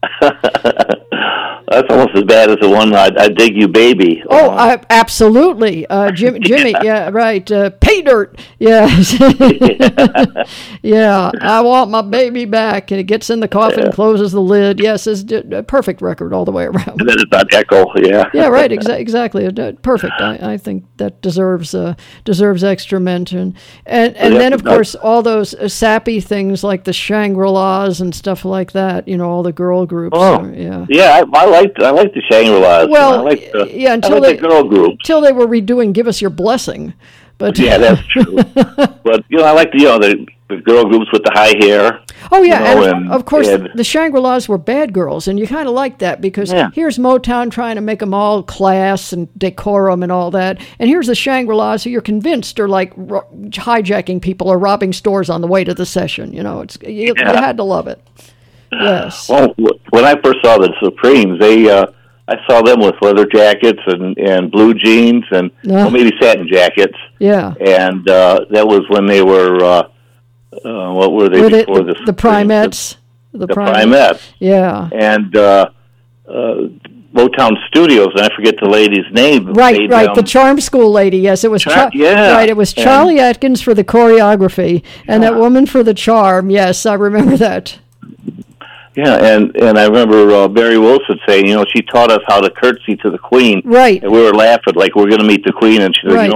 That's almost as bad as the one I Dig You Baby. Oh, absolutely. Jimmy, yeah, right. Pay dirt. Yes. Yeah, I want my baby back. And it gets in the coffin, closes the lid. Yes, it's a perfect record all the way around. And then it's on Echo, yeah. Yeah, right, exactly. Perfect. I think that deserves extra mention. And then, of course, all those sappy things like the Shangri-Las and stuff like that, all the girl groups. Oh, yeah, I like the Shangri-Las. Well, I like the, until the girl groups. Till they were redoing "Give Us Your Blessing," but yeah, that's true. But I like the girl groups with the high hair. Oh yeah, and of course the Shangri-Las were bad girls, and you kind of like that because here's Motown trying to make them all class and decorum and all that, and here's the Shangri-Las who you're convinced are like hijacking people or robbing stores on the way to the session. You had to love it. Yes. Well, when I first saw the Supremes, I saw them with leather jackets and blue jeans and maybe satin jackets. Yeah. And that was when they were what were they before the Primettes? The Primettes. Yeah. And Motown Studios, and I forget the lady's name. Right. The Charm School lady. Yes, it was. It was Charlie Atkins for the choreography, and that woman for the charm. Yes, I remember that. Yeah, and I remember Barry Wilson saying, she taught us how to curtsy to the Queen. Right. And we were laughing like we're going to meet the Queen, and she said, you know what?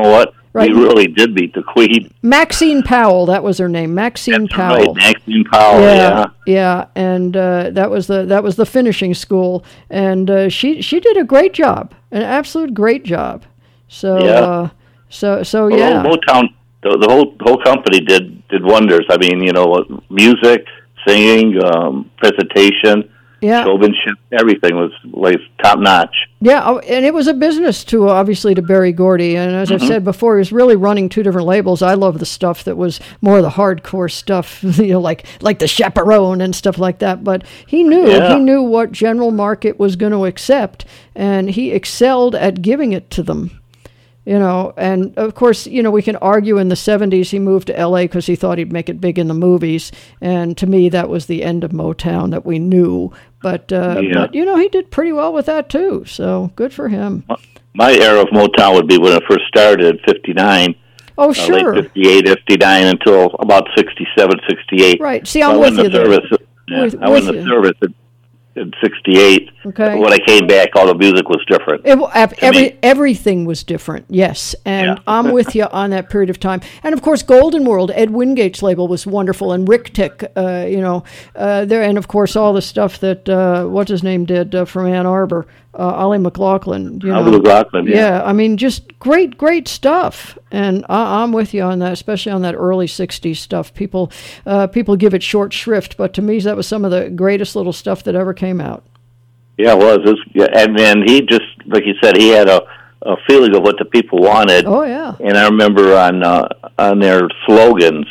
Right. He really did beat the Queen. Maxine Powell, that was her name. Maxine Powell. Right, Maxine Powell. Yeah, and that was the finishing school, and she did a great job, an absolute great job. So Yeah. Yeah. Motown, the whole company did wonders. I mean, music, singing, presentation. Yeah. Showmanship, everything was like top notch. Yeah, and it was a business to Berry Gordy, and as I've said before, he was really running two different labels. I love the stuff that was more the hardcore stuff, like the Chaperone and stuff like that. But he knew what general market was going to accept, and he excelled at giving it to them. And of course, we can argue in the 70s he moved to LA because he thought he'd make it big in the movies. And to me, that was the end of Motown that we knew. But he did pretty well with that too. So good for him. My era of Motown would be when it first started, 59. Oh, sure. Late 58, 59 until about 67, 68. Right. See, I'm with you there. I went in the service in 68. Okay. When I came back, all the music was different. Everything was different, yes. And I'm with you on that period of time. And, of course, Golden World, Ed Wingate's label was wonderful. And Rick Tick, there. And, of course, all the stuff that, what's his name did from Ann Arbor, Ollie McLaughlin. Ollie McLaughlin, yeah. I mean, just great stuff. And I'm with you on that, especially on that early 60s stuff. People give it short shrift, but to me, that was some of the greatest little stuff that ever came out. Yeah, it was. And then he just, like you said, he had a feeling of what the people wanted. Oh, yeah. And I remember on their slogans.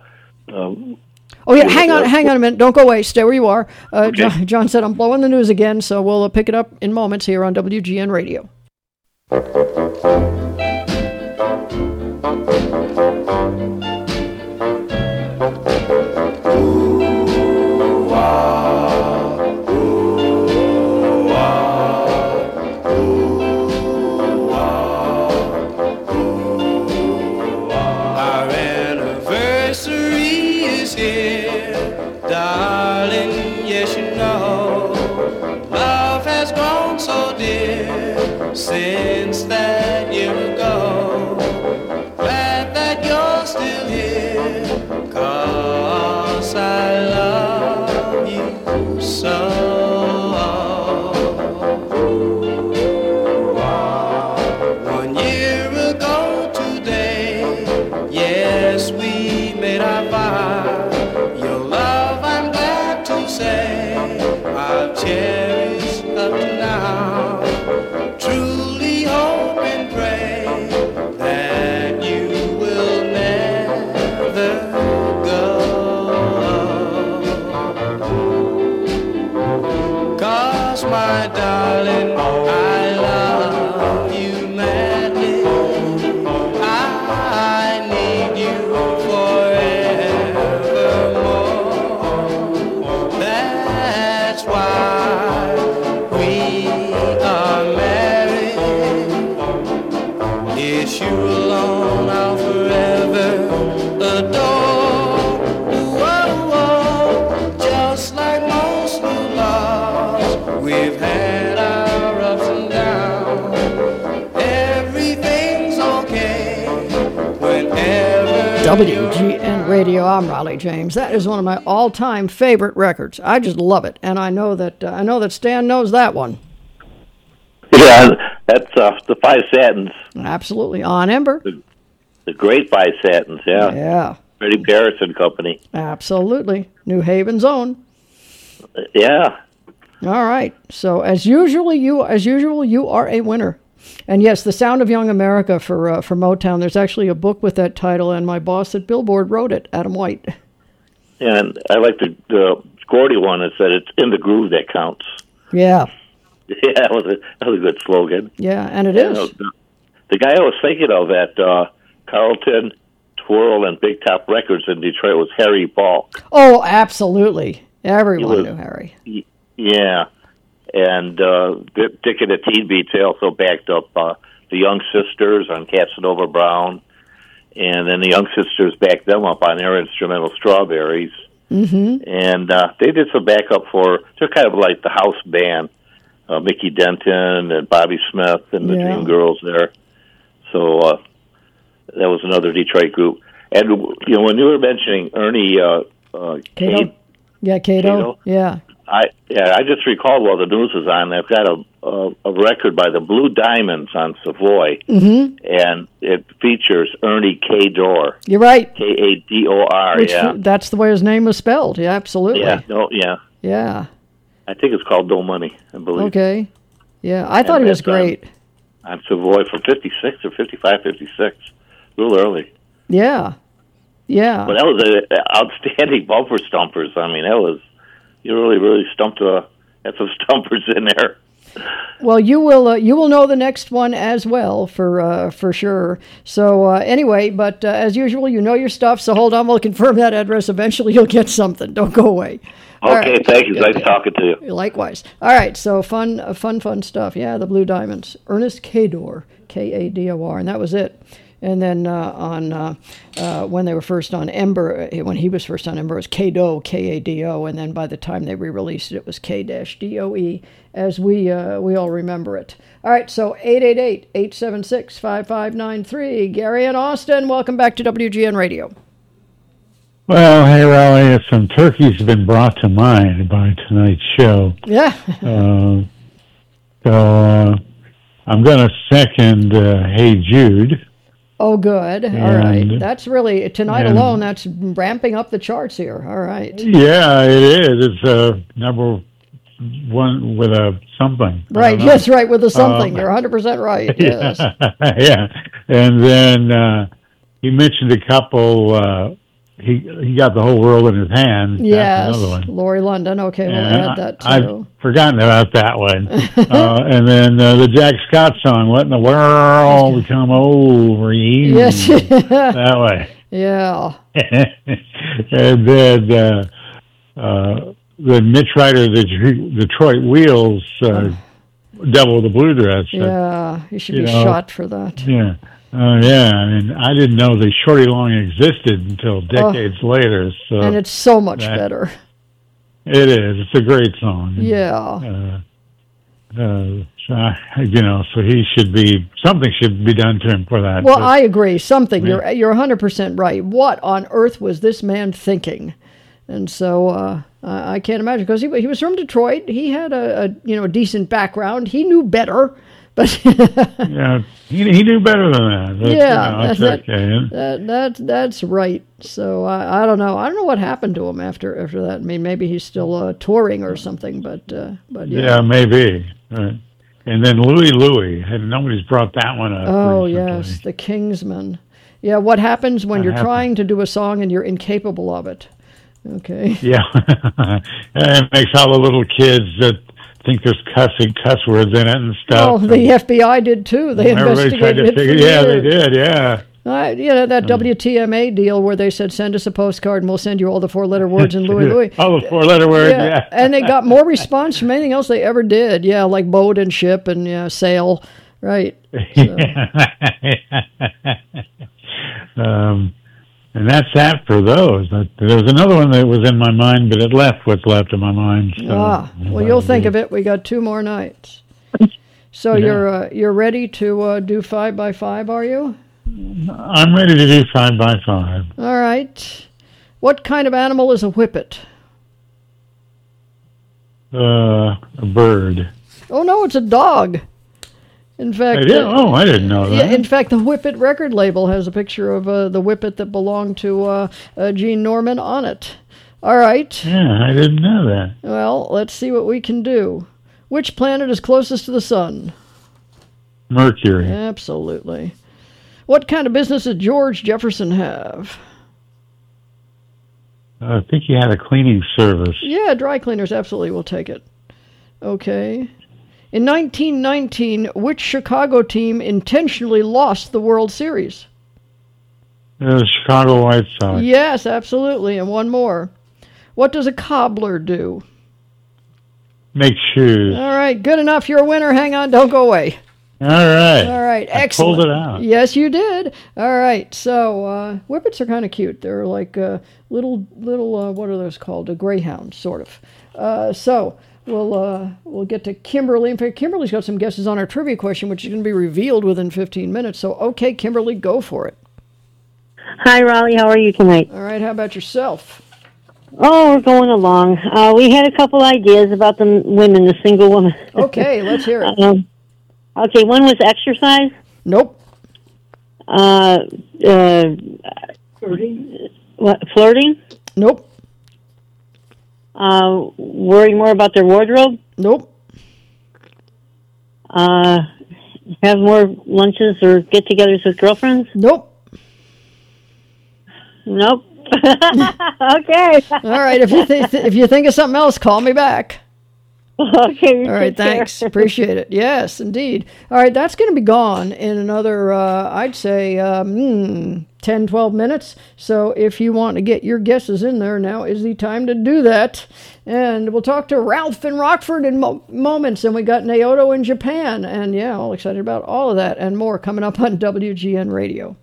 Hang on a minute. Don't go away. Stay where you are. Okay. John said I'm blowing the news again, so we'll pick it up in moments here on WGN Radio. Since that year ago, glad that you're still here, 'cause I love you so. 1 year ago today, yes, we made our vow. Your love, I'm glad to say, I've cherished up to now. Truly hope and pray that you will never go. 'Cause my darling, I love you madly. I need you forevermore. That's why we are married. It's you alone I'll forever adore. Whoa, just like most new loves, we've had our ups and downs. Everything's okay whenever. WGN Radio. I'm Raleigh James. That is one of my all-time favorite records. I just love it, and I know that Stan knows that one. Yeah, that's the Five Satins. Absolutely. On Ember. The great Five Satins, yeah. Yeah. Freddie Paris and Company. Absolutely. New Haven's own. Yeah. All right. So as usual, you are a winner. And yes, The Sound of Young America for Motown. There's actually a book with that title, and my boss at Billboard wrote it, Adam White. And I like the Gordy one. Is that it's in the groove that counts. Yeah. Yeah, that was a good slogan. Yeah, and it is. The guy I was thinking of at Carlton, Twirl, and Big Top Records in Detroit was Harry Balk. Oh, absolutely. Everyone knew Harry. Yeah. And Dick and the Teen Beats, they also backed up the Young Sisters on Casanova Brown. And then the Young Sisters backed them up on their instrumental Strawberries. Mm-hmm. And they did some backup they're kind of like the house band. Mickey Denton and Bobby Smith and the Dream Girls there. So That was another Detroit group. And you know, when you were mentioning Ernie Cato. Yeah, Cato. Yeah. I just recalled while the news was on, they've got a record by the Blue Diamonds on Savoy, and it features Ernie Kador. You're right. Kador. Yeah, that's the way his name was spelled. Yeah, absolutely. Yeah. Yeah. I think it's called No Money, I believe. Okay. Yeah, I thought he was great. On Savoy for 56 or 55, 56, real early. Yeah. Yeah. But that was an outstanding bumper stumpers. I mean, you really stumped had some stumpers in there. Well, you will know the next one as well for sure. So anyway, but as usual, you know your stuff. So hold on, we'll confirm that address. Eventually, you'll get something. Don't go away. Okay, right. Thank you. Nice talking to you. Likewise. All right, so fun stuff. Yeah, the Blue Diamonds. Ernest Kador, Kador, and that was it. And then when they were first on Ember, when he was first on Ember, it was Kado, Kado, and then by the time they re-released it, it was K-DOE, as we all remember it. All right, so 888-876-5593. Gary and Austin, welcome back to WGN Radio. Well, hey, Raleigh, some turkeys have been brought to mind by tonight's show. Yeah. So I'm going to second Hey Jude. Oh, good. All right. That's really, tonight alone, that's ramping up the charts here. All right. Yeah, it is. It's number one with a something. Right. Yes, right, with a something. You're 100% right. Yes. Yeah. And then he mentioned a couple, he got the whole world in his hands. Yes. Laurie London. Okay, we'll add that too. I've forgotten about that one. And then the Jack Scott song, What in the World Come Over You? Yes. That way. Yeah. And then the Mitch Ryder, the Detroit Wheels, Devil with the Blue Dress. Yeah, he should be shot for that. Yeah. Yeah, I mean, I didn't know the Shorty Long existed until decades later. So and it's so much better. It is. It's a great song. Yeah. So he should be, something should be done to him for that. Well, I agree. Something. Yeah. You're 100% right. What on earth was this man thinking? And so I can't imagine, because he was from Detroit. He had a decent background. He knew better. But yeah, he knew better than that. That's right. So I don't know. I don't know what happened to him after that. I mean, maybe he's still touring or something. But yeah, maybe. Right. And then Louie, nobody's brought that one up. Oh recently. Yes, the Kingsmen. Yeah, what happens when you're trying to do a song and you're incapable of it? Okay. Yeah, and it makes all the little kids that think there's cuss words in it and stuff. Oh, the FBI did too. They investigated it. Yeah, they did. Yeah. That WTMA deal where they said, send us a postcard and we'll send you all the 4-letter words in Louis. All the 4-letter words, yeah. And they got more response from anything else they ever did. Yeah, like boat and ship and sail. Right. So. And that's that for those. There was another one that was in my mind, but it left what's left in my mind. So well, you'll think of it. We got 2 more nights. So you're ready to do 5 by 5, are you? I'm ready to do 5 by 5. All right. What kind of animal is a whippet? A bird. Oh no, it's a dog. In fact, I didn't know that. Yeah, in fact, the Whippet record label has a picture of the Whippet that belonged to Gene Norman on it. All right. Yeah, I didn't know that. Well, let's see what we can do. Which planet is closest to the sun? Mercury. Absolutely. What kind of business did George Jefferson have? I think he had a cleaning service. Yeah, dry cleaners, absolutely. We'll take it. Okay. In 1919, which Chicago team intentionally lost the World Series? The Chicago White Sox. Yes, absolutely. And one more. What does a cobbler do? Make shoes. All right, good enough. You're a winner. Hang on. Don't go away. All right. All right, I excellent. pulled it out. Yes, you did. All right, so whippets are kind of cute. They're like little what are those called? A greyhound, sort of. So we'll get to Kimberly. In fact, Kimberly's got some guesses on our trivia question, which is going to be revealed within 15 minutes. So, okay, Kimberly, go for it. Hi, Raleigh. How are you tonight? All right. How about yourself? Oh, we're going along. We had a couple ideas about the women, the single woman. Okay, let's hear it. Okay, one was exercise. Nope. Flirting? Nope. Worry more about their wardrobe? Nope. Have more lunches or get-togethers with girlfriends? Nope. Nope. Okay. All right. If you think of something else, call me back. Okay. All right. Thanks. Appreciate it. Yes, indeed. All right. That's going to be gone in another, I'd say, 10, 12 minutes. So if you want to get your guesses in there, now is the time to do that. And we'll talk to Ralph in Rockford in moments. And we got Naoto in Japan. And yeah, all excited about all of that and more coming up on WGN Radio.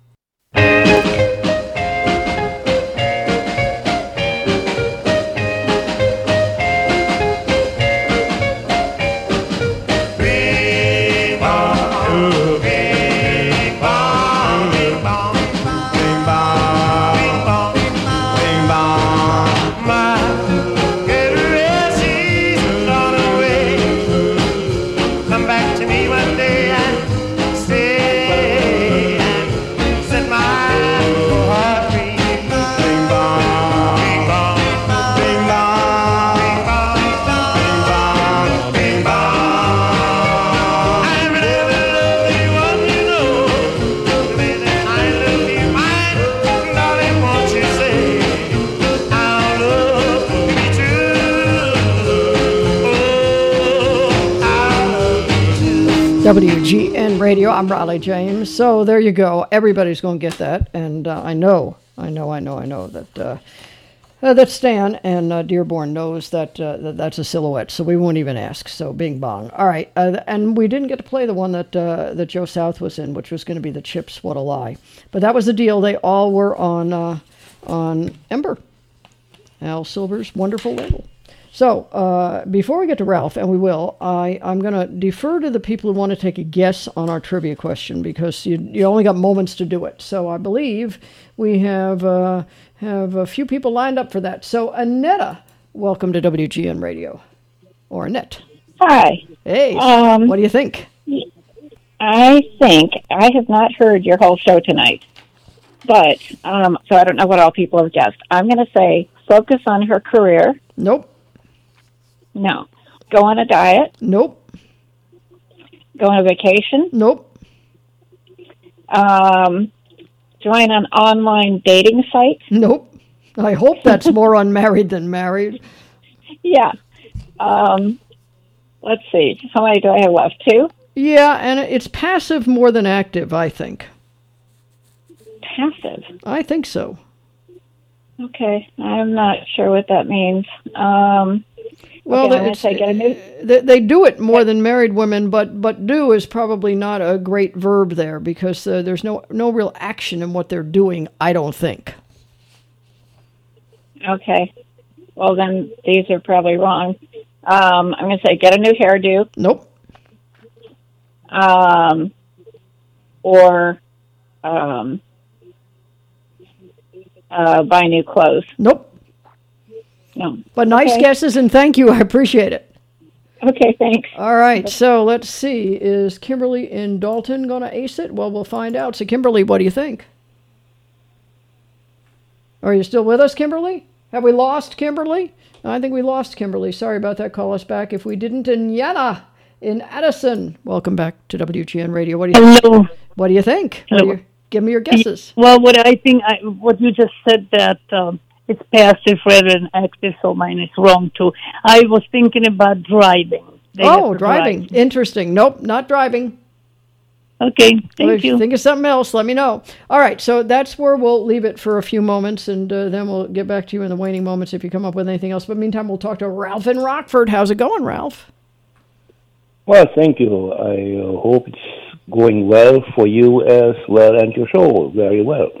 WGN Radio. I'm Raleigh James. So there you go. Everybody's going to get that, and I know that that Stan and Dearborn knows that that's a silhouette. So we won't even ask. So Bing Bong. All right, and we didn't get to play the one that Joe South was in, which was going to be the Chips. What a Lie! But that was the deal. They all were on Ember, Al Silver's wonderful label. So, before we get to Ralph, and we will, I'm going to defer to the people who want to take a guess on our trivia question because you only got moments to do it. So I believe we have a few people lined up for that. So Annetta, welcome to WGN Radio. Or Annette. Hi. Hey, what do you think? I think I have not heard your whole show tonight, but so I don't know what all people have guessed. I'm going to say focus on her career. Nope. No. Go on a diet? Nope. Go on a vacation? Nope. Join an online dating site? Nope. I hope that's more unmarried than married. Yeah. Let's see. How many do I have left? 2? Yeah, and it's passive more than active, I think. Passive? I think so. Okay. I'm not sure what that means. Well, okay, they do it more than married women, but do is probably not a great verb there because there's no real action in what they're doing, I don't think. Okay. Well, then these are probably wrong. I'm going to say get a new hairdo. Nope. Or buy new clothes. Nope. No. But nice guesses, and thank you. I appreciate it. Okay, thanks. All right, so let's see. Is Kimberly in Dalton going to ace it? Well, we'll find out. So, Kimberly, what do you think? Are you still with us, Kimberly? Have we lost Kimberly? I think we lost Kimberly. Sorry about that. Call us back if we didn't. And Yana in Addison. Welcome back to WGN Radio. What do you Hello. What do you think? Give me your guesses. Well, what I think, what you just said that it's passive rather than active, so mine is wrong too. I was thinking about driving. Driving. Interesting. Nope, not driving. Okay, thank you. Think of something else, let me know. All right, so that's where we'll leave it for a few moments, and then we'll get back to you in the waning moments if you come up with anything else. But meantime, we'll talk to Ralph in Rockford. How's it going, Ralph? Well, thank you. I hope it's going well for you as well and your show very well.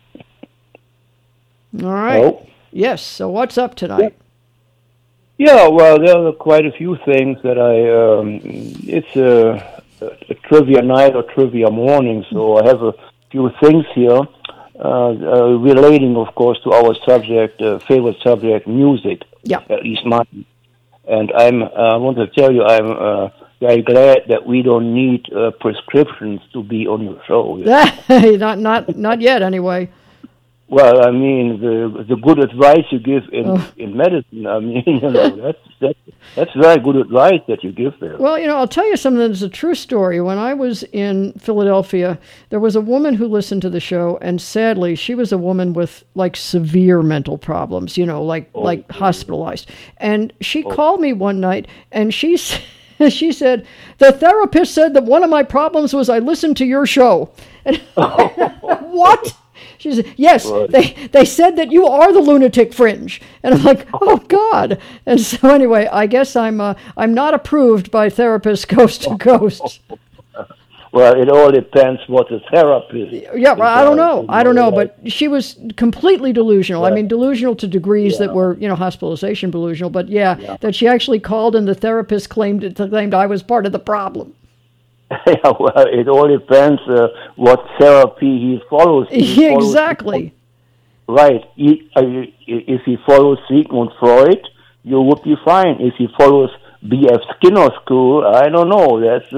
All right. Oh. Yes, so what's up tonight? Yeah, well, there are quite a few things that it's a trivia night or trivia morning, so I have a few things here. relating, of course, to our subject, favorite subject, music. Yeah. At least mine. And I want to tell you, I'm very glad that we don't need prescriptions to be on your show. Not yet, anyway. Well, I mean, the good advice you give in medicine, I mean, you know, that's very good advice that you give there. Well, you know, I'll tell you something that's a true story. When I was in Philadelphia, there was a woman who listened to the show, and sadly, she was a woman with, like, severe mental problems, you know, like hospitalized. And she called me one night, and she said, the therapist said that one of my problems was I listened to your show. And what? She said, yes, they said that you are the lunatic fringe. And I'm like, oh, God. And so anyway, I guess I'm not approved by therapists coast to coast. Well, it all depends what the therapist is. Yeah, well, I don't know, but she was completely delusional. I mean, delusional to degrees that were, you know, hospitalization delusional. But that she actually called and the therapist claimed I was part of the problem. Yeah, well, it all depends what therapy he follows. Exactly. Right. If he follows Sigmund Freud, you would be fine. If he follows B.F. Skinner school, I don't know. That's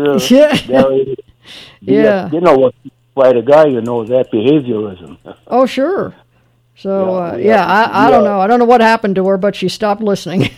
B.F. Skinner was quite a guy, you know, that behaviorism. Oh, sure. So, I don't know. I don't know what happened to her, but she stopped listening.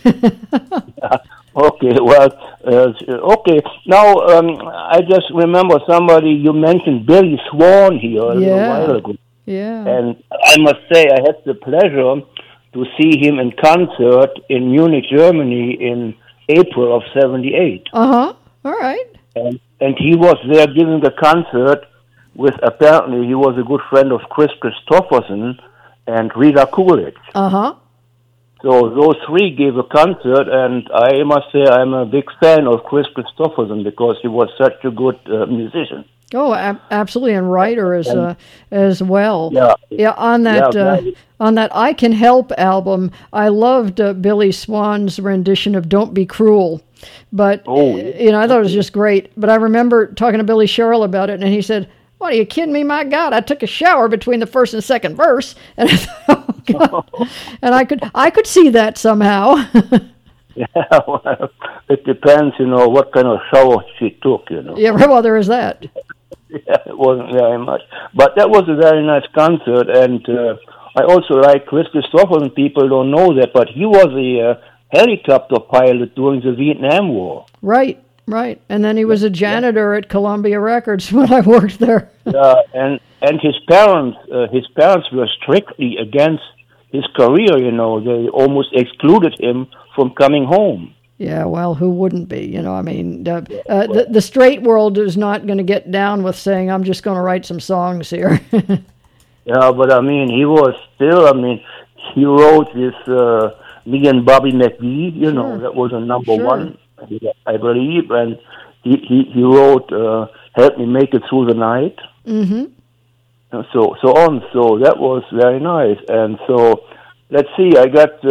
Okay, well, okay. Now, I just remember somebody, you mentioned Billy Swan here a little while ago. Yeah. And I must say, I had the pleasure to see him in concert in Munich, Germany in April of 78. Uh-huh. All right. And he was there giving the concert with, apparently, he was a good friend of Chris Christopherson and Rita Coolidge. Uh-huh. So those three gave a concert, and I must say I'm a big fan of Chris Christopherson because he was such a good musician. Oh, absolutely, and writer as well. Yeah. On that I Can Help album, I loved Billy Swan's rendition of "Don't Be Cruel," but you know, I thought it was just great. But I remember talking to Billy Sherrill about it, and he said, "What, are you kidding me? My God, I took a shower between the first and second verse," and I thought, oh, God. And I could see that somehow. Yeah, well, it depends, you know, what kind of shower she took, you know. Yeah, well, there is that. Yeah, it wasn't very much. But that was a very nice concert, and I also like Chris Christopherson. People don't know that, but he was a helicopter pilot during the Vietnam War. Right. And then he was a janitor at Columbia Records when I worked there. Yeah, and his parents were strictly against his career, you know. They almost excluded him from coming home. Yeah, well, who wouldn't be? You know, I mean, the straight world is not going to get down with saying, I'm just going to write some songs here. Yeah, but I mean, he was still, I mean, he wrote this Me and Bobby McGee, you know, that was a number one, I believe, and he wrote Help Me Make It Through the Night. Mm-hmm. And so on. So that was very nice. And so, let's see, I got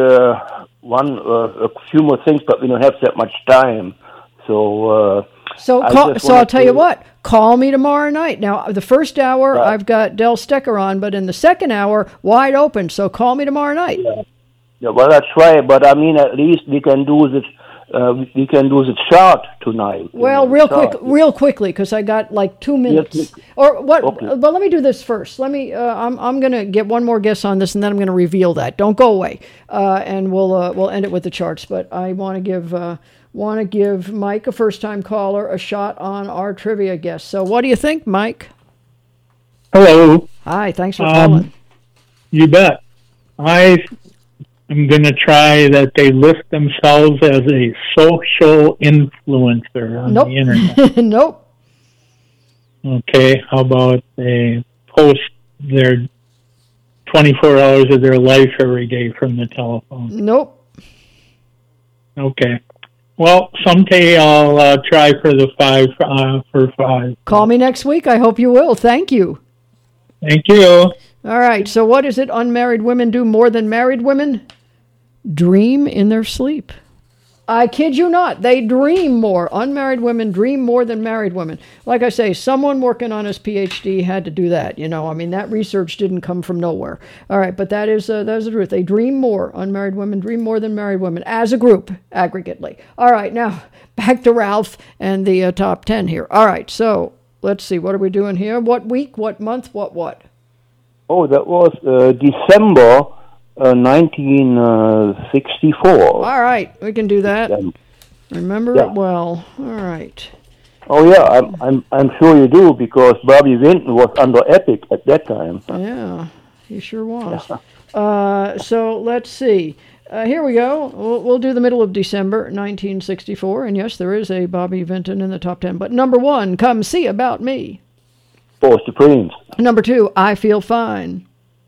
a few more things, but we don't have that much time. So I'll tell you what, call me tomorrow night. Now, the first hour, I've got Del Stecker on, but in the second hour, wide open. So call me tomorrow night. Yeah, well, that's right. But I mean, at least we can do this. We can do the chart tonight. Well, real quickly, because I got like 2 minutes. Yes, or what? Okay. But let me do this first. Let me. I'm going to get one more guess on this, and then I'm going to reveal that. Don't go away, and we'll end it with the charts. But I want to give Mike, a first-time caller, a shot on our trivia guest. So, what do you think, Mike? Hello. Hi. Thanks for calling. You bet. I'm going to try that they list themselves as a social influencer on the internet. Nope. Okay, how about they post their 24 hours of their life every day from the telephone? Nope. Okay. Well, someday I'll try for the 5 for 5. Call me next week. I hope you will. Thank you. Thank you. All right, so what is it unmarried women do more than married women? Dream in their sleep. I kid you not. They dream more. Unmarried women dream more than married women. Like I say, someone working on his PhD had to do that. I mean, that research didn't come from nowhere. All right, but that is the truth. They dream more. Unmarried women dream more than married women as a group, aggregately. All right, now back to Ralph and the top 10 here. All right, so let's see. What are we doing here? What week, what month, what? Oh, that was December 1964. All right, we can do that. Remember it well. All right. Oh yeah, I'm sure you do, because Bobby Vinton was under Epic at that time. Yeah, he sure was. So let's see. Here we go. We'll do the middle of December 1964, and yes, there is a Bobby Vinton in the top 10. But number 1, Come See About Me. Oh, Supremes. Number 2, I Feel Fine.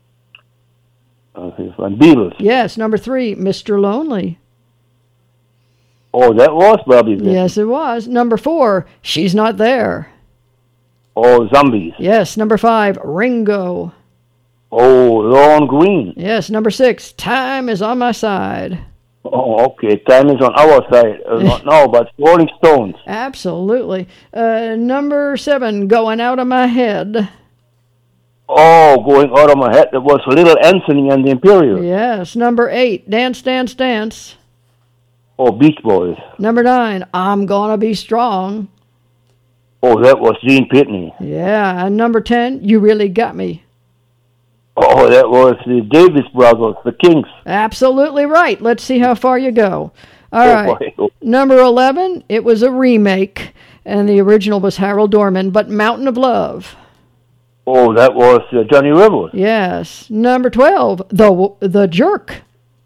Beatles. Yes, number 3, Mr. Lonely. Oh, that was Bobby Vinton. Yes, it was. Number 4, She's Not There. Oh, Zombies. Yes, number 5, Ringo. Oh, Lorne Green. Yes, number 6, Time Is on My Side. Oh, okay. Time is on our side. Not now, but Rolling Stones. Absolutely. Number 7, Going Out of My Head. Oh, Going Out of My Head. That was Little Anthony and the Imperials. Yes. Number 8, Dance, Dance, Dance. Oh, Beach Boys. Number 9, I'm Gonna Be Strong. Oh, that was Gene Pitney. Yeah. And number 10, You Really Got Me. Oh, that was the Davis Brothers, the Kings. Absolutely right. Let's see how far you go. All right. Boy. Number 11, it was a remake, and the original was Harold Dorman, but Mountain of Love. Oh, that was Johnny Rivers. Yes. Number 12, The Jerk.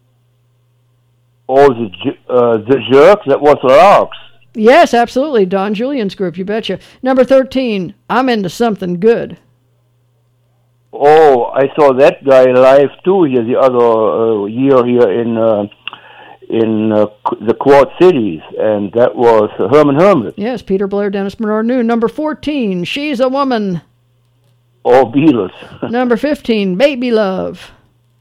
Oh, the Jerk, that was Larks. Yes, absolutely. Don Julian's group, you betcha. Number 13, I'm Into Something Good. Oh, I saw that guy live too here the other year here in the Quad Cities, and that was Herman Hermit. Yes, Peter Blair, Dennis Bernard New. Number 14, She's a Woman. Oh, Beatles. Number 15, Baby Love.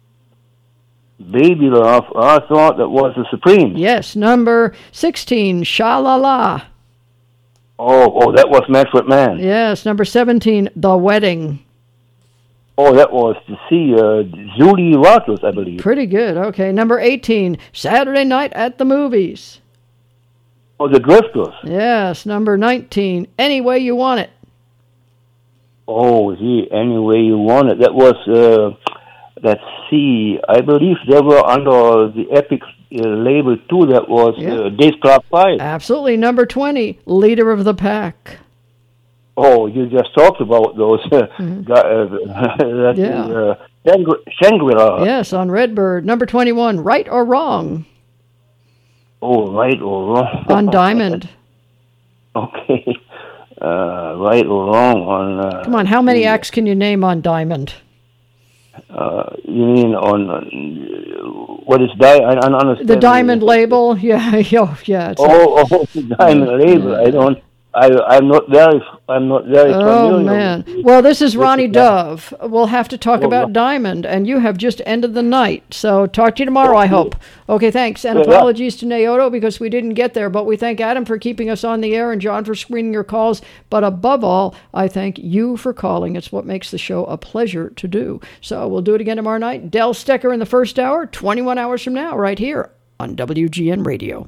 Baby Love, I thought that was the Supreme. Yes, number 16, Sha-La-La. Oh, that was Manfred Mann. Yes, number 17, The Wedding. Oh, that was to see Julie Rogers, I believe. Pretty good. Okay, number 18, Saturday Night at the Movies. Oh, The Drifters. Yes, number 19, Any Way You Want It. Oh, gee, Any Way You Want It. That was, let's see, I believe they were under the Epic label too. That was Days Club 5. Absolutely. Number 20, Leader of the Pack. Oh, you just talked about those. Shangri-La. Yes, on Redbird. Number 21, Right or Wrong. Oh, Right or Wrong. On Diamond. Okay. Right or Wrong on... Come on, how many acts can you name on Diamond? You mean on... what is Diamond? I don't understand. The Diamond label? Yeah. Yeah. The Diamond label. I don't... I'm not very familiar. Oh, man. Well, this is Ronnie Dove. We'll have to talk about Diamond, and you have just ended the night. So talk to you tomorrow, I hope. Okay, thanks. And apologies to Naoto because we didn't get there, but we thank Adam for keeping us on the air and John for screening your calls. But above all, I thank you for calling. It's what makes the show a pleasure to do. So we'll do it again tomorrow night. Del Stecker in the first hour, 21 hours from now, right here on WGN Radio.